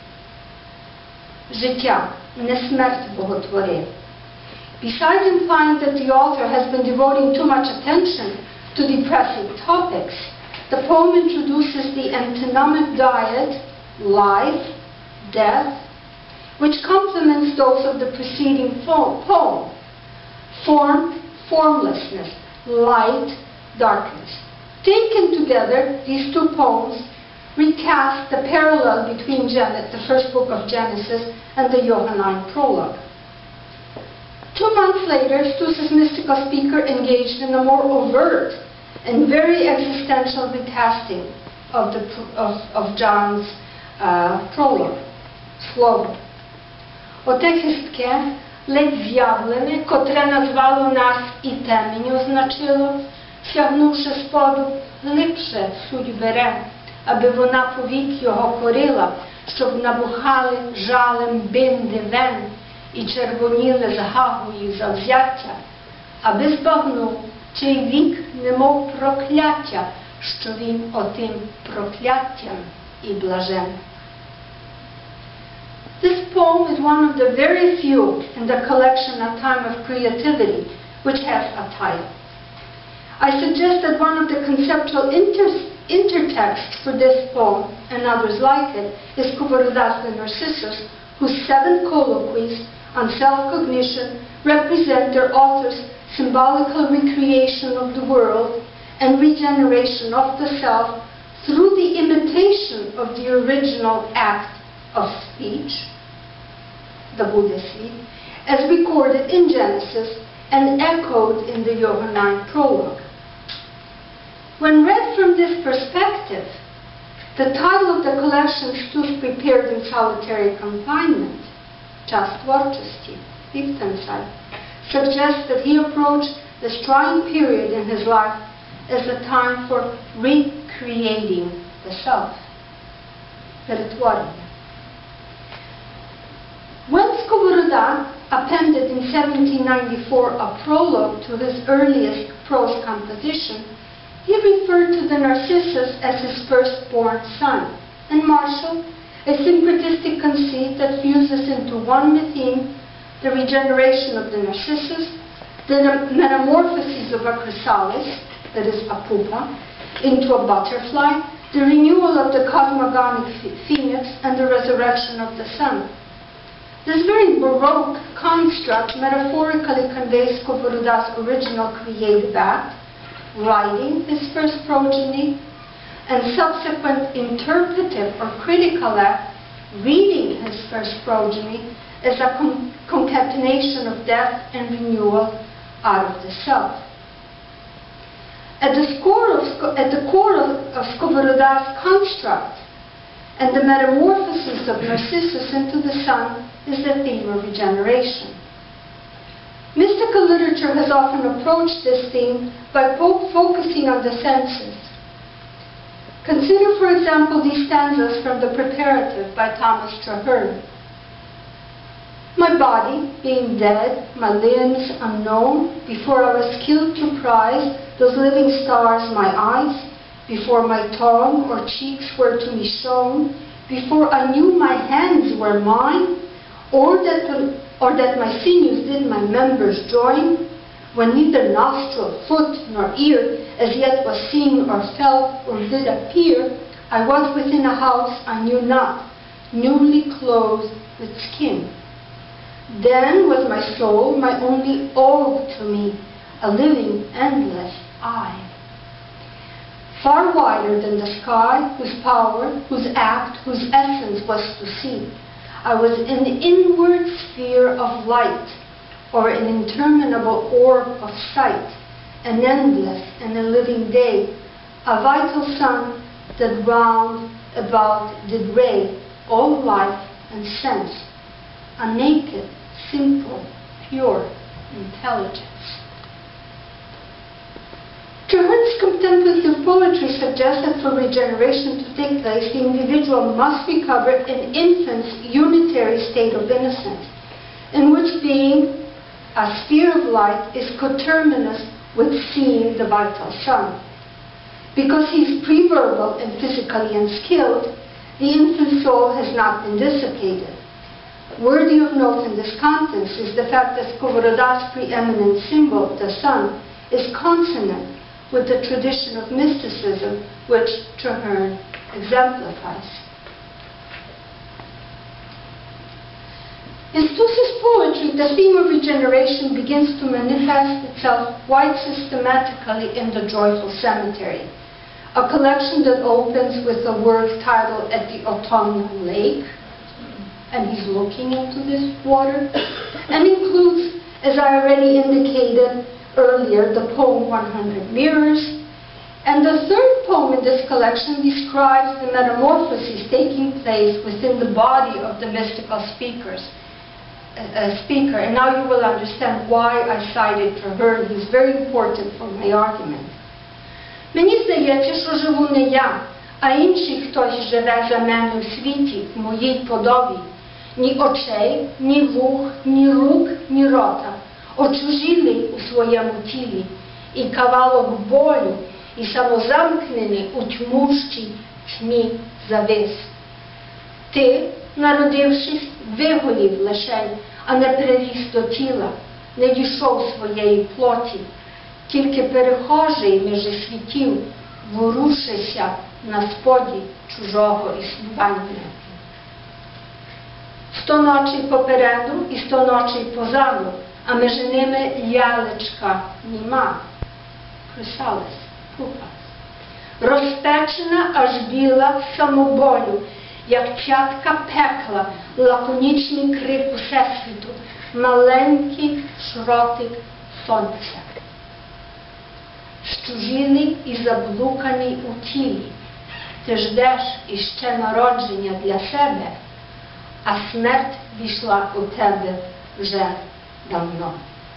Життя, не смерть боготвори. Besides implying that the author has been devoting too much attention to depressing topics, the poem introduces the antinomic dyad, life, death, which complements those of the preceding poem. Form, formlessness, light, darkness. Taken together, these two poems recast the parallel between the first book of Genesis and the Johannine prologue. 2 months later, Stus's mystical speaker engaged in a more overt and very existential recasting of John's prologue. Слово. Оте хистке, ледь з'явлене, котре назвало нас і темінь означило, сягнувши споду, глибше суть бере, аби вона повік його корила, щоб набухали жалем бинди вен і червоніли з гагою завзяття, аби збагнув, чий вік немов прокляття, що він отим прокляттям і блажен. This poem is one of the very few in the collection A Time of Creativity which has a title. I suggest that one of the conceptual intertexts for this poem and others like it is Kuvarudas the Narcissus, whose 7 colloquies on self-cognition represent their author's symbolical recreation of the world and regeneration of the self through the imitation of the original act of speech, the Buddha speech, as recorded in Genesis and echoed in the Johannine prologue. When read from this perspective, the title of the collection Stus prepared in solitary confinement, Час творчости, Liechtenstein, suggests that he approached this trying period in his life as a time for recreating the self. Перетворення. When Skovoroda appended in 1794 a prologue to his earliest prose composition, he referred to the Narcissus as his firstborn son, and Marshall, a syncretistic conceit that fuses into one theme the regeneration of the Narcissus, the metamorphosis of a chrysalis, that is a pupa, into a butterfly, the renewal of the cosmogonic phoenix, and the resurrection of the sun. This very Baroque construct metaphorically conveys Skovoroda's original creative act, writing his first progeny, and subsequent interpretive or critical act, reading his first progeny, as a concatenation of death and renewal out of the self. At the core of Skovoroda's construct and the metamorphosis of Narcissus into the sun is the theme of regeneration. Mystical literature has often approached this theme by focusing on the senses. Consider, for example, these stanzas from the Preparative by Thomas Traherne. My body being dead, my limbs unknown, before I was skilled to prize those living stars my eyes, before my tongue or cheeks were to me shown, before I knew my hands were mine, or that my sinews did my members join, when neither nostril, foot, nor ear as yet was seen or felt or did appear, I was within a house I knew not, newly clothed with skin. Then was my soul my only orb to me, a living, endless eye. Far wider than the sky, whose power, whose act, whose essence was to see, I was in the inward sphere of light, or an interminable orb of sight, an endless and a living day, a vital sun that round about did ray all life and sense, a naked, simple, pure intelligence. Traherne's contemplative poetry suggests that for regeneration to take place, the individual must recover an infant's unitary state of innocence, in which being a sphere of light is coterminous with seeing the vital sun. Because he is pre-verbal and physically unskilled, the infant soul has not been dissipated. Worthy of note in this context is the fact that Skovoroda's preeminent symbol, the sun, is consonant with the tradition of mysticism which Traherne exemplifies. In Stus's poetry, the theme of regeneration begins to manifest itself quite systematically in the Joyful Cemetery, a collection that opens with a word titled At the Autumnal Lake, and he's looking into this water, and includes, as I already indicated earlier, the poem 100 Mirrors. And the third poem in this collection describes the metamorphosis taking place within the body of the mystical speaker. And now you will understand why I cited for her. He's very important for my argument. Мені здається, що живу не я, а інший хтось живе за мене в світі, в моїй подобі. Ні очей, ні вух, ні рук, ні рота. Очужілий у своєму тілі. І кавалок болю, і самозамкнений у тьмущій тьмі завис. Ти, народившись, виголів лишень, а не приріс до тіла, не дійшов своєї плоті. Тільки перехожий між світів, ворушися на споді чужого існування. 100 ночей попереду і 100 ночей позаду, а між ними лялечка німа. Chrysalis, пупа. Розпечена аж біла самоболю, як п'ятка пекла, лаконічний крик Всесвіту, маленький шротик сонця. Щужілий і заблуканий у тілі, ти ждеш іще народження для себе, а смерть війшла у тебе вже давно.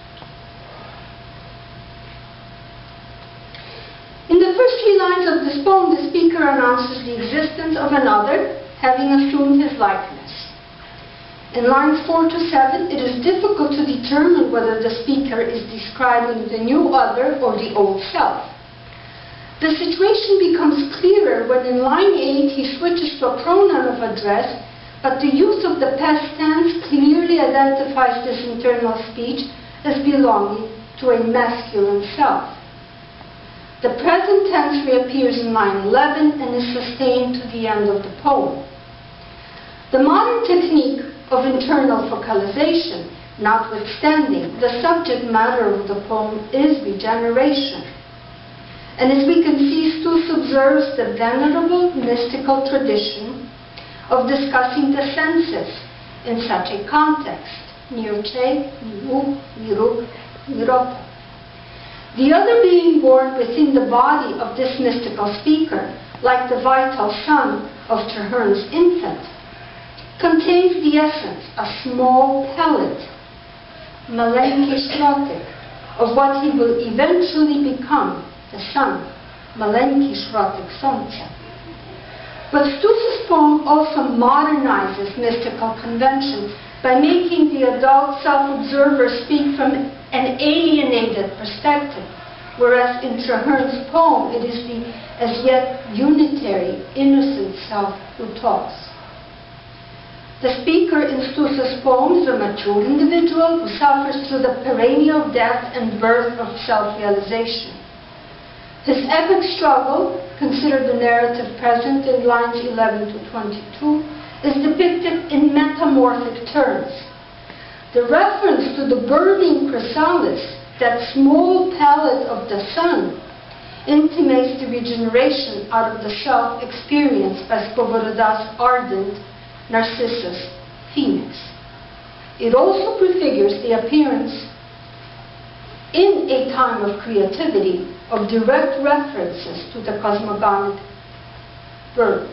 In the first 3 lines of this poem, the speaker announces the existence of another, having assumed his likeness. In lines 4 to 7, it is difficult to determine whether the speaker is describing the new other or the old self. The situation becomes clearer when in line 8 he switches to a pronoun of address, but the use of the past tense clearly identifies this internal speech as belonging to a masculine self. The present tense reappears in line 11 and is sustained to the end of the poem. The modern technique of internal focalization, notwithstanding, the subject matter of the poem is regeneration. And as we can see, Stuss observes the venerable mystical tradition of discussing the senses in such a context. Ni očej, ni vuk, ni ruk, ni rota. The other being born within the body of this mystical speaker, like the vital son of Treherne's infant, contains the essence, a small pellet, malenki shrotik, of what he will eventually become, the sun, malenki shrotik soncha. But Stuss's poem also modernizes mystical conventions by making the adult self-observer speak from an alienated perspective, whereas in Treherne's poem it is the as yet unitary, innocent self who talks. The speaker in Stuss's poem is a mature individual who suffers through the perennial death and birth of self-realization. His epic struggle, consider the narrative present in lines 11 to 22, is depicted in metamorphic terms. The reference to the burning chrysalis, that small pellet of the sun, intimates the regeneration out of the self experienced by Skovoroda's ardent Narcissus Phoenix. It also prefigures the appearance in a time of creativity of direct references to the cosmogonic birth.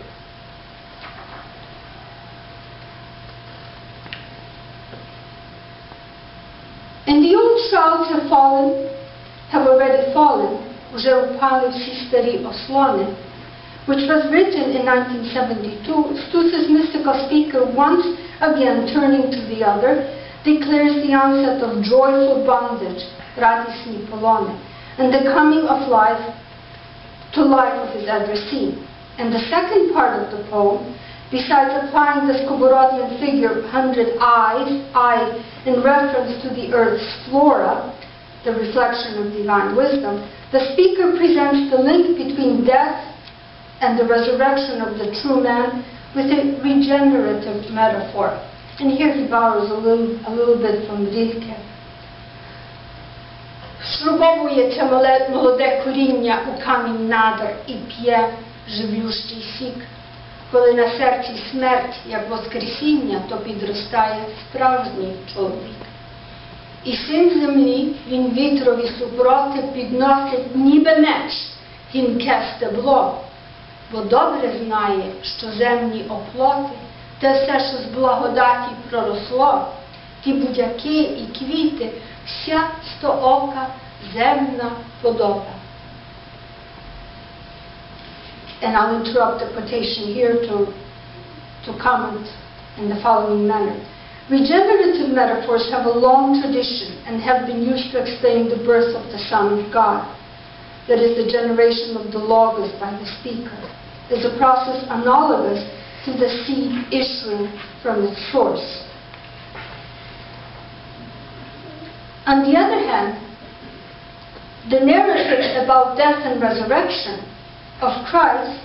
And the old shrouds have already fallen, вже упали всі старі ослони, which was written in 1972, Stuss's mystical speaker, once again turning to the other, declares the onset of joyful bondage, radisni polone, and the coming of life to life of his addressee. And the second part of the poem, besides applying the Skovorodian figure 100 eyes, in reference to the earth's flora, the reflection of divine wisdom, the speaker presents the link between death and the resurrection of the true man with a regenerative metaphor. And here he borrows a little bit from Rilke. Зрубовується молоде коріння у камінь надр і п'є живлющий сік. Коли на серці смерть, як воскресіння, то підростає справжній чоловік. І син землі, він вітрові супроти підносить ніби меч, гінке стебло, бо добре знає, що земні оплоти, те все, що з благодаті проросло, ті будяки і квіти, вся стоока земна подоба. And I'll interrupt the quotation here to comment in the following manner. Regenerative metaphors have a long tradition and have been used to explain the birth of the Son of God. That is, the generation of the Logos by the speaker. Is a process analogous to the seed issuing from its source. On the other hand, the narrative about death and resurrection of Christ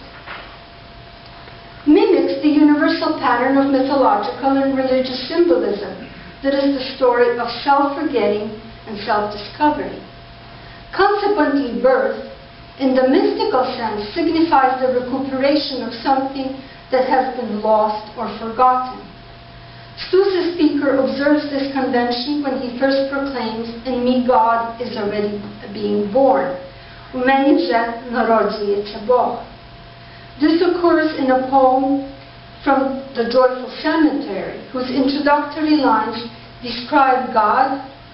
mimics the universal pattern of mythological and religious symbolism that is the story of self-forgetting and self-discovery. Consequently, birth, in the mystical sense, signifies the recuperation of something that has been lost or forgotten. Stu's speaker observes this convention when he first proclaims, "In me God is already being born." У мені вже народжується Бог. This occurs in a poem from the Joyful Cemetery, whose introductory lines describe God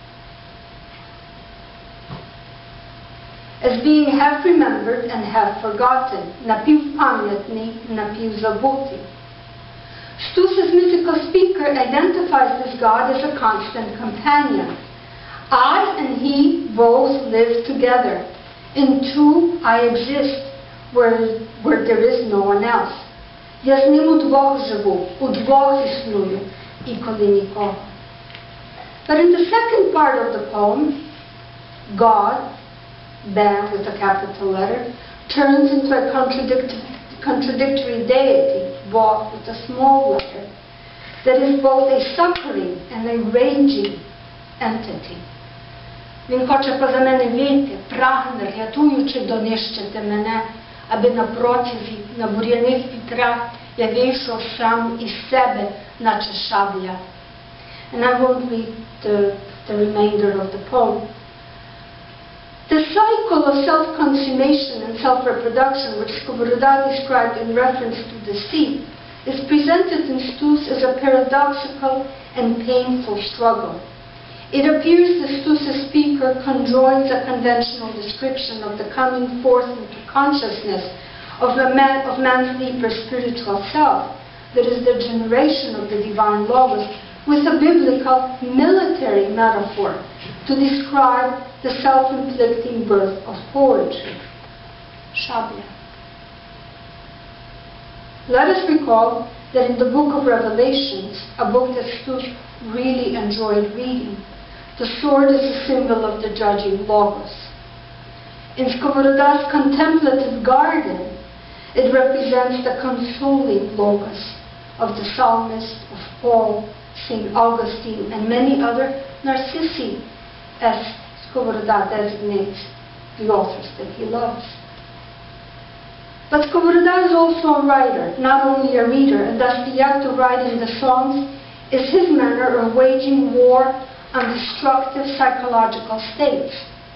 as being half remembered and half forgotten, напівпам'ятний, напівзабутий. Stu's mythical speaker identifies this God as a constant companion. I and he both live together. In two I exist, where there is no one else. Я з ним удвох живу, удвох існую, і коли нікого. But in the second part of the poem, God, Ben with a capital letter, turns into a contradictory deity, Bog with a small letter, that is both a suffering and a raging entity. Він хоче поза мене вийти, прагне, рятуючи, донищити мене, аби на протязі, на бур'яних вітрах я вийшов сам із себе, наче шабля. And I won't read the remainder of the poem. The cycle of self-consummation and self-reproduction, which Skovoroda described in reference to the sea, is presented in Stus as a paradoxical and painful struggle. It appears the Stus speaker conjoins a conventional description of the coming forth into consciousness of man's deeper spiritual self, that is the generation of the divine Logos, with a biblical military metaphor to describe the self-inflicting birth of poetry. Shabya. Let us recall that in the book of Revelations, a book that Stus really enjoyed reading, the sword is a symbol of the judging Logos. In Skovoroda's contemplative garden, it represents the consoling Logos of the psalmist, of Paul, St. Augustine, and many other narcissi, as Skovoroda designates the authors that he loves. But Skovoroda is also a writer, not only a reader, and thus the act of writing the songs is his manner of waging war on destructive psychological states.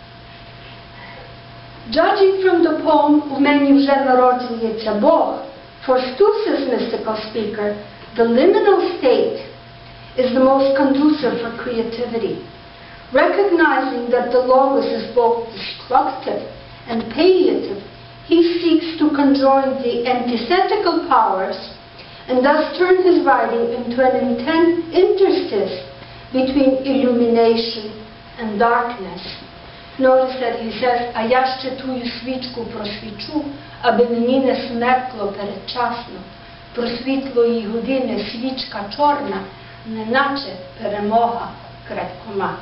Judging from the poem "У мені вже народжується Бог", for Stus's mystical speaker, the liminal state is the most conducive for creativity. Recognizing that the Logos is both destructive and palliative, he seeks to conjoin the antithetical powers and thus turn his writing into an interstice between illumination and darkness. Notice that he says, "А я ще тую свічку просвічу, аби мені не смеркло передчасно. Про світлої години свічка чорна, неначе перемога крадькома."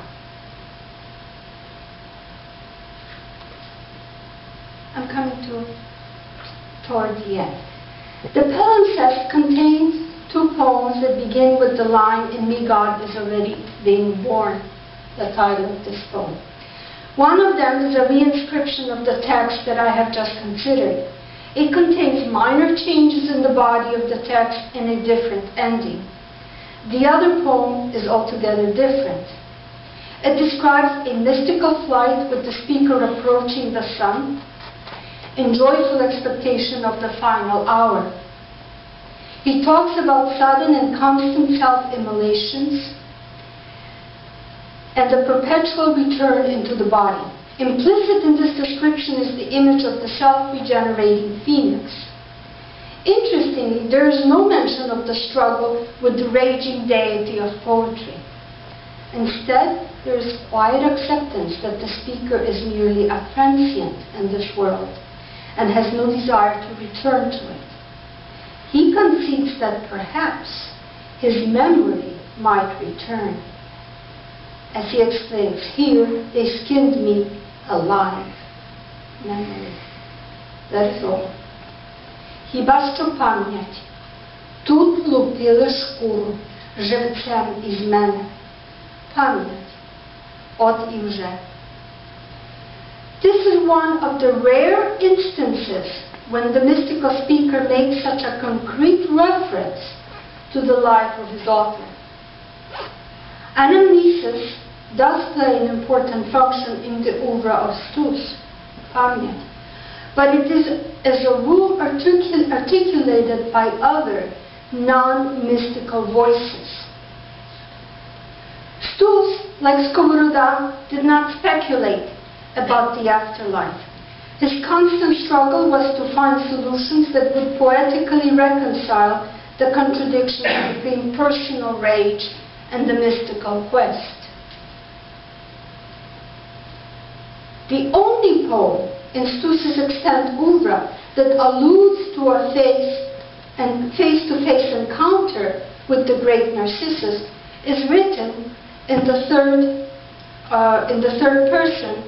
I'm coming toward the end. The palimpsest contains two poems that begin with the line, "In me God is already being born," the title of this poem. One of them is a reinscription of the text that I have just considered. It contains minor changes in the body of the text and a different ending. The other poem is altogether different. It describes a mystical flight with the speaker approaching the sun in joyful expectation of the final hour. He talks about sudden and constant self-immolations and the perpetual return into the body. Implicit in this description is the image of the self-regenerating phoenix. Interestingly, there is no mention of the struggle with the raging deity of poetry. Instead, there is quiet acceptance that the speaker is merely a transient in this world and has no desire to return to it. He concedes that perhaps his memory might return. As he explains here, they skinned me alive. Memory. That is all. Хіба що пам'ять. Тут лупили шкуру живцем із мене. Пам'ять. От і вже. This is one of the rare instances when the mystical speaker makes such a concrete reference to the life of his author. Anamnesis does play an important function in the oeuvre of Stus, pam'ять, but it is as a rule articulated by other non-mystical voices. Stus, like Skovoroda, did not speculate about the afterlife. His constant struggle was to find solutions that would poetically reconcile the contradictions between personal rage and the mystical quest. The only poem in Stus's extant oeuvre that alludes to a face-to-face encounter with the great Narcissus is written in the third person.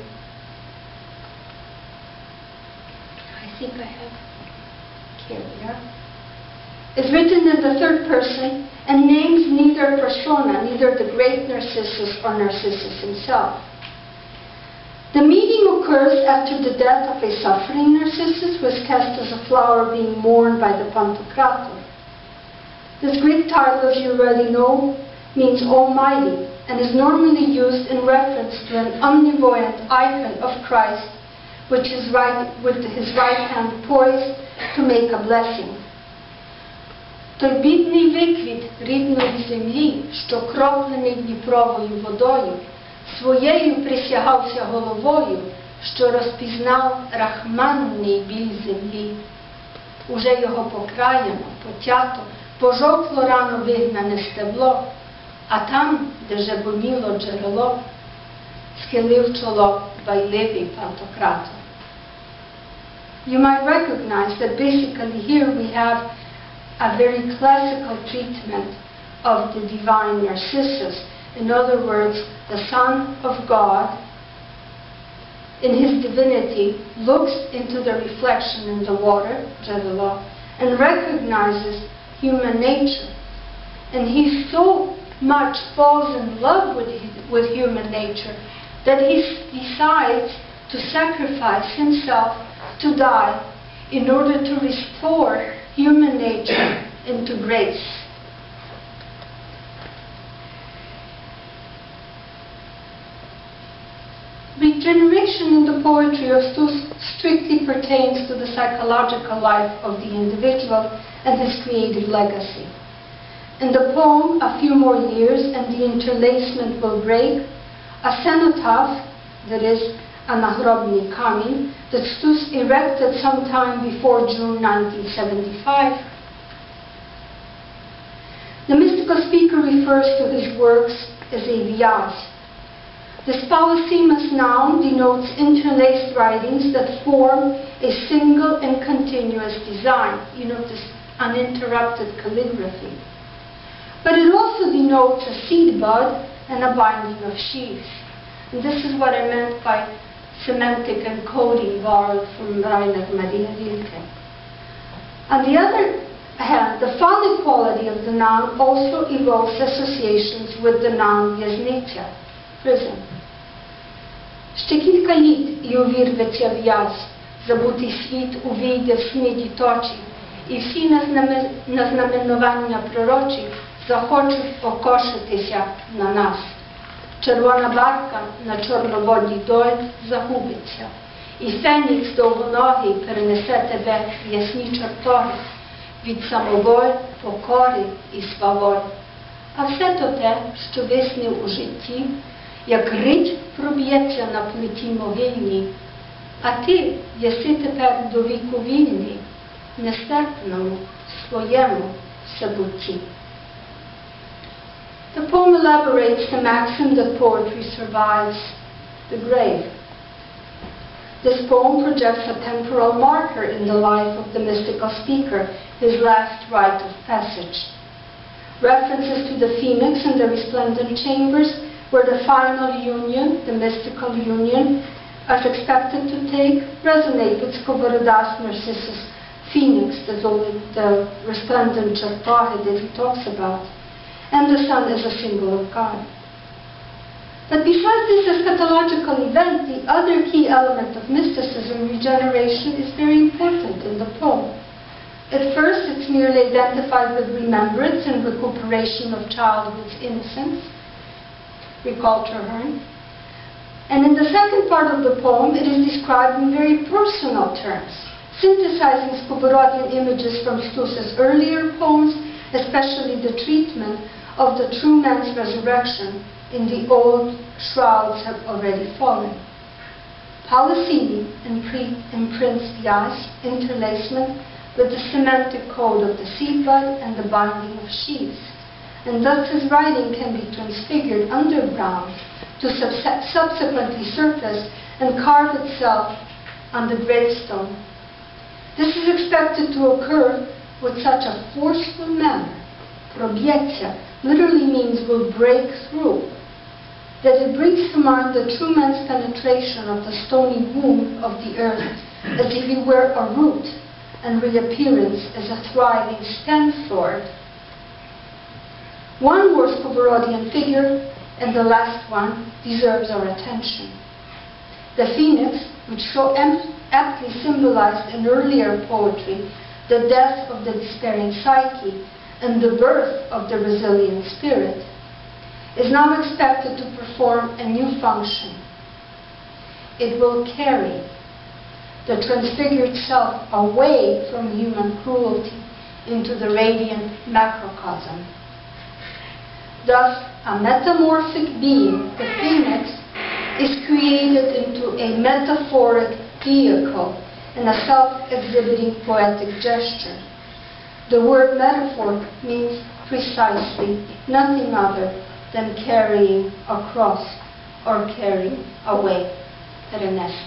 I think I have here we are. Is written in the third person and names neither persona, neither the great Narcissus or Narcissus himself. The meeting occurs after the death of a suffering Narcissus who is cast as a flower being mourned by the Pantocrator. This Greek title, as you already know, means Almighty and is normally used in reference to an omnipotent icon of Christ with his right hand poised to make a blessing. Той бідний виквіт рідної землі, що кроплений Дніпровою водою, своєю присягався головою, що розпізнав рахманний біль землі. Уже його покраяно, потято, пожовкло рано вигнане стебло, а там, де жебоніло джерело, схилив чоло дбайливий Пантократор. You might recognize that basically here we have a very classical treatment of the divine Narcissus. In other words, the Son of God, in his divinity, looks into the reflection in the water, Jevelo, and recognizes human nature. And he so much falls in love with human nature that he decides to sacrifice himself to die in order to restore human nature into grace. Regeneration in the poetry of Stus strictly pertains to the psychological life of the individual and his creative legacy. In the poem, A Few More Years and the Interlacement Will Break, a cenotaph, that is, a nahrobny kamin, that Stus erected sometime before June 1975. The mystical speaker refers to his works as a vyas. This polysemous noun denotes interlaced writings that form a single and continuous design. You know, this uninterrupted calligraphy. But it also denotes a seed bud and a binding of sheaves. And this is what I meant by semantic encoding borrowed from Rainer Maria Rilke. On the other hand, the phallic quality of the noun also evokes associations with the noun viesnitsa, prison. Ще кілька літ і увірветься в'яз, забутий світ увійде в сміді точі, і всі на знаменування пророчі захочуть окошитися на нас. Червона барка на чорноводній доль загубиться, і Фенікс довгоногий перенесе тебе в ясні чертоги, від самоволь, покори і сваволь. А все то те, що виснив у житті, як рить проб'ється на плиті могильній, а ти єси тепер до віку вільний, нестерпному своєму всебутті. The poem elaborates the maxim that poetry survives the grave. This poem projects a temporal marker in the life of the mystical speaker, his last rite of passage. References to the phoenix and the resplendent chambers, where the final union, the mystical union, as expected to take, resonate with Skovorodas Narcissus' phoenix, the resplendent Chartahe that he talks about, and the sun as a symbol of God. But besides this eschatological event, the other key element of mysticism, regeneration, is very important in the poem. At first, it's merely identified with remembrance and recuperation of childhood's innocence. Recall Traherne. And in the second part of the poem, it is described in very personal terms, synthesizing Skovorodian images from Stus's earlier poems, especially the treatment of the true man's resurrection in the old shrouds have already fallen. Polysemy imprints Yas interlacement with the semantic code of the seedbud and the binding of sheaves, and thus his writing can be transfigured underground to subsequently surface and carve itself on the gravestone. This is expected to occur with such a forceful manner, probiectia literally means will break through, that it brings to mind the true man's penetration of the stony womb of the earth as if he were a root, and reappearance as a thriving stem sword. One more Skovorodian figure, and the last one, deserves our attention. The phoenix, which so aptly symbolized in earlier poetry the death of the despairing psyche and the birth of the resilient spirit, is now expected to perform a new function. It will carry the transfigured self away from human cruelty into the radiant macrocosm. Thus, a metamorphic being, the phoenix, is created into a metaphoric vehicle and a self-exhibiting poetic gesture. The word metaphor means precisely nothing other than carrying across or carrying away at an escapade.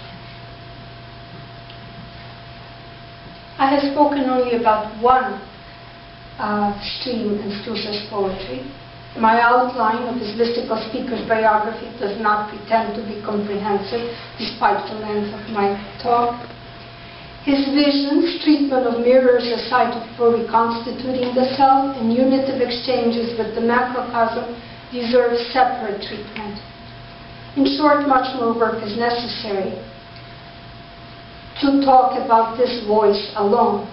I have spoken only about one stream in Stus's poetry. My outline of his mystical speaker's biography does not pretend to be comprehensive, despite the length of my talk. His visions, treatment of mirrors as site for reconstituting the self, and unitive exchanges with the macrocosm deserve separate treatment. In short, much more work is necessary to talk about this voice alone.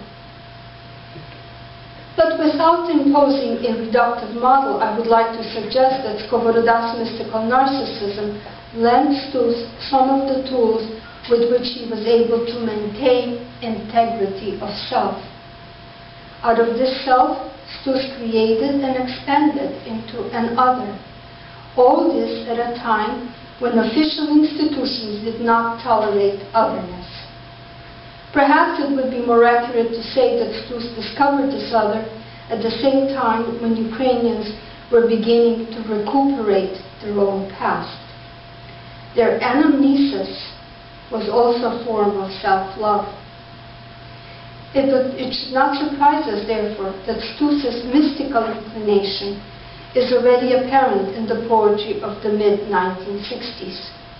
But without imposing a reductive model, I would like to suggest that Skovorodas' mystical narcissism lent Stus some of the tools with which he was able to maintain integrity of self. Out of this self, Stus created and expanded into an other. All this at a time when official institutions did not tolerate otherness. Perhaps it would be more accurate to say that Stus discovered this other at the same time when Ukrainians were beginning to recuperate their own past. Their anamnesis was also a form of self-love. It should not surprise us, therefore, that Stus's mystical inclination is already apparent in the poetry of the mid-1960s.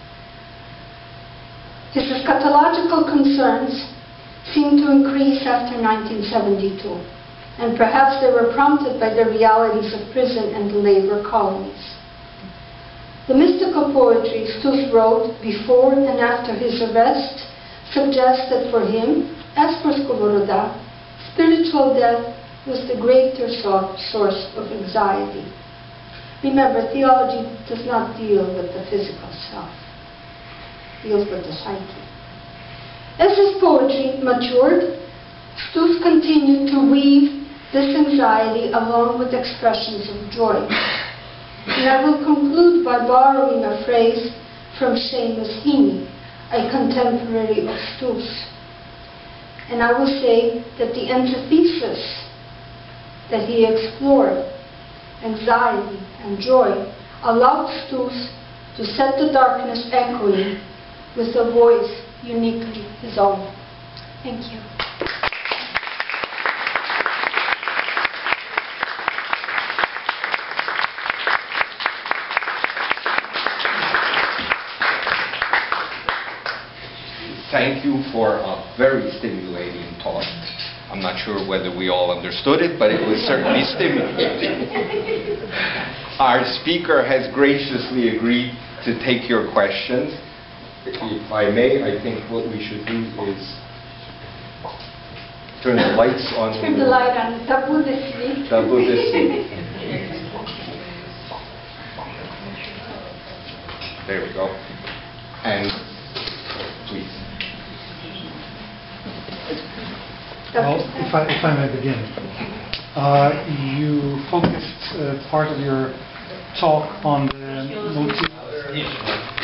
His eschatological concerns seemed to increase after 1972, and perhaps they were prompted by the realities of prison and the labor colonies. The mystical poetry Stus wrote before and after his arrest suggests that for him, as for Skovoroda, spiritual death was the greater source of anxiety. Remember, theology does not deal with the physical self. It deals with the psyche. As his poetry matured, Stus continued to weave this anxiety along with expressions of joy. And I will conclude by borrowing a phrase from Seamus Heaney, a contemporary of Stus. And I will say that the antithesis that he explored, anxiety and joy, allowed Stus to set the darkness echoing with a voice uniquely his own. Thank you. Thank you for a very stimulating talk. I'm not sure whether we all understood it, but it was certainly stimulating. Our speaker has graciously agreed to take your questions. If I may, I think what we should do is turn the lights on. Turn the light on. Tabudesli. Tabudesli. There we go. And please. Well, if I may begin. You focused part of your talk on the motif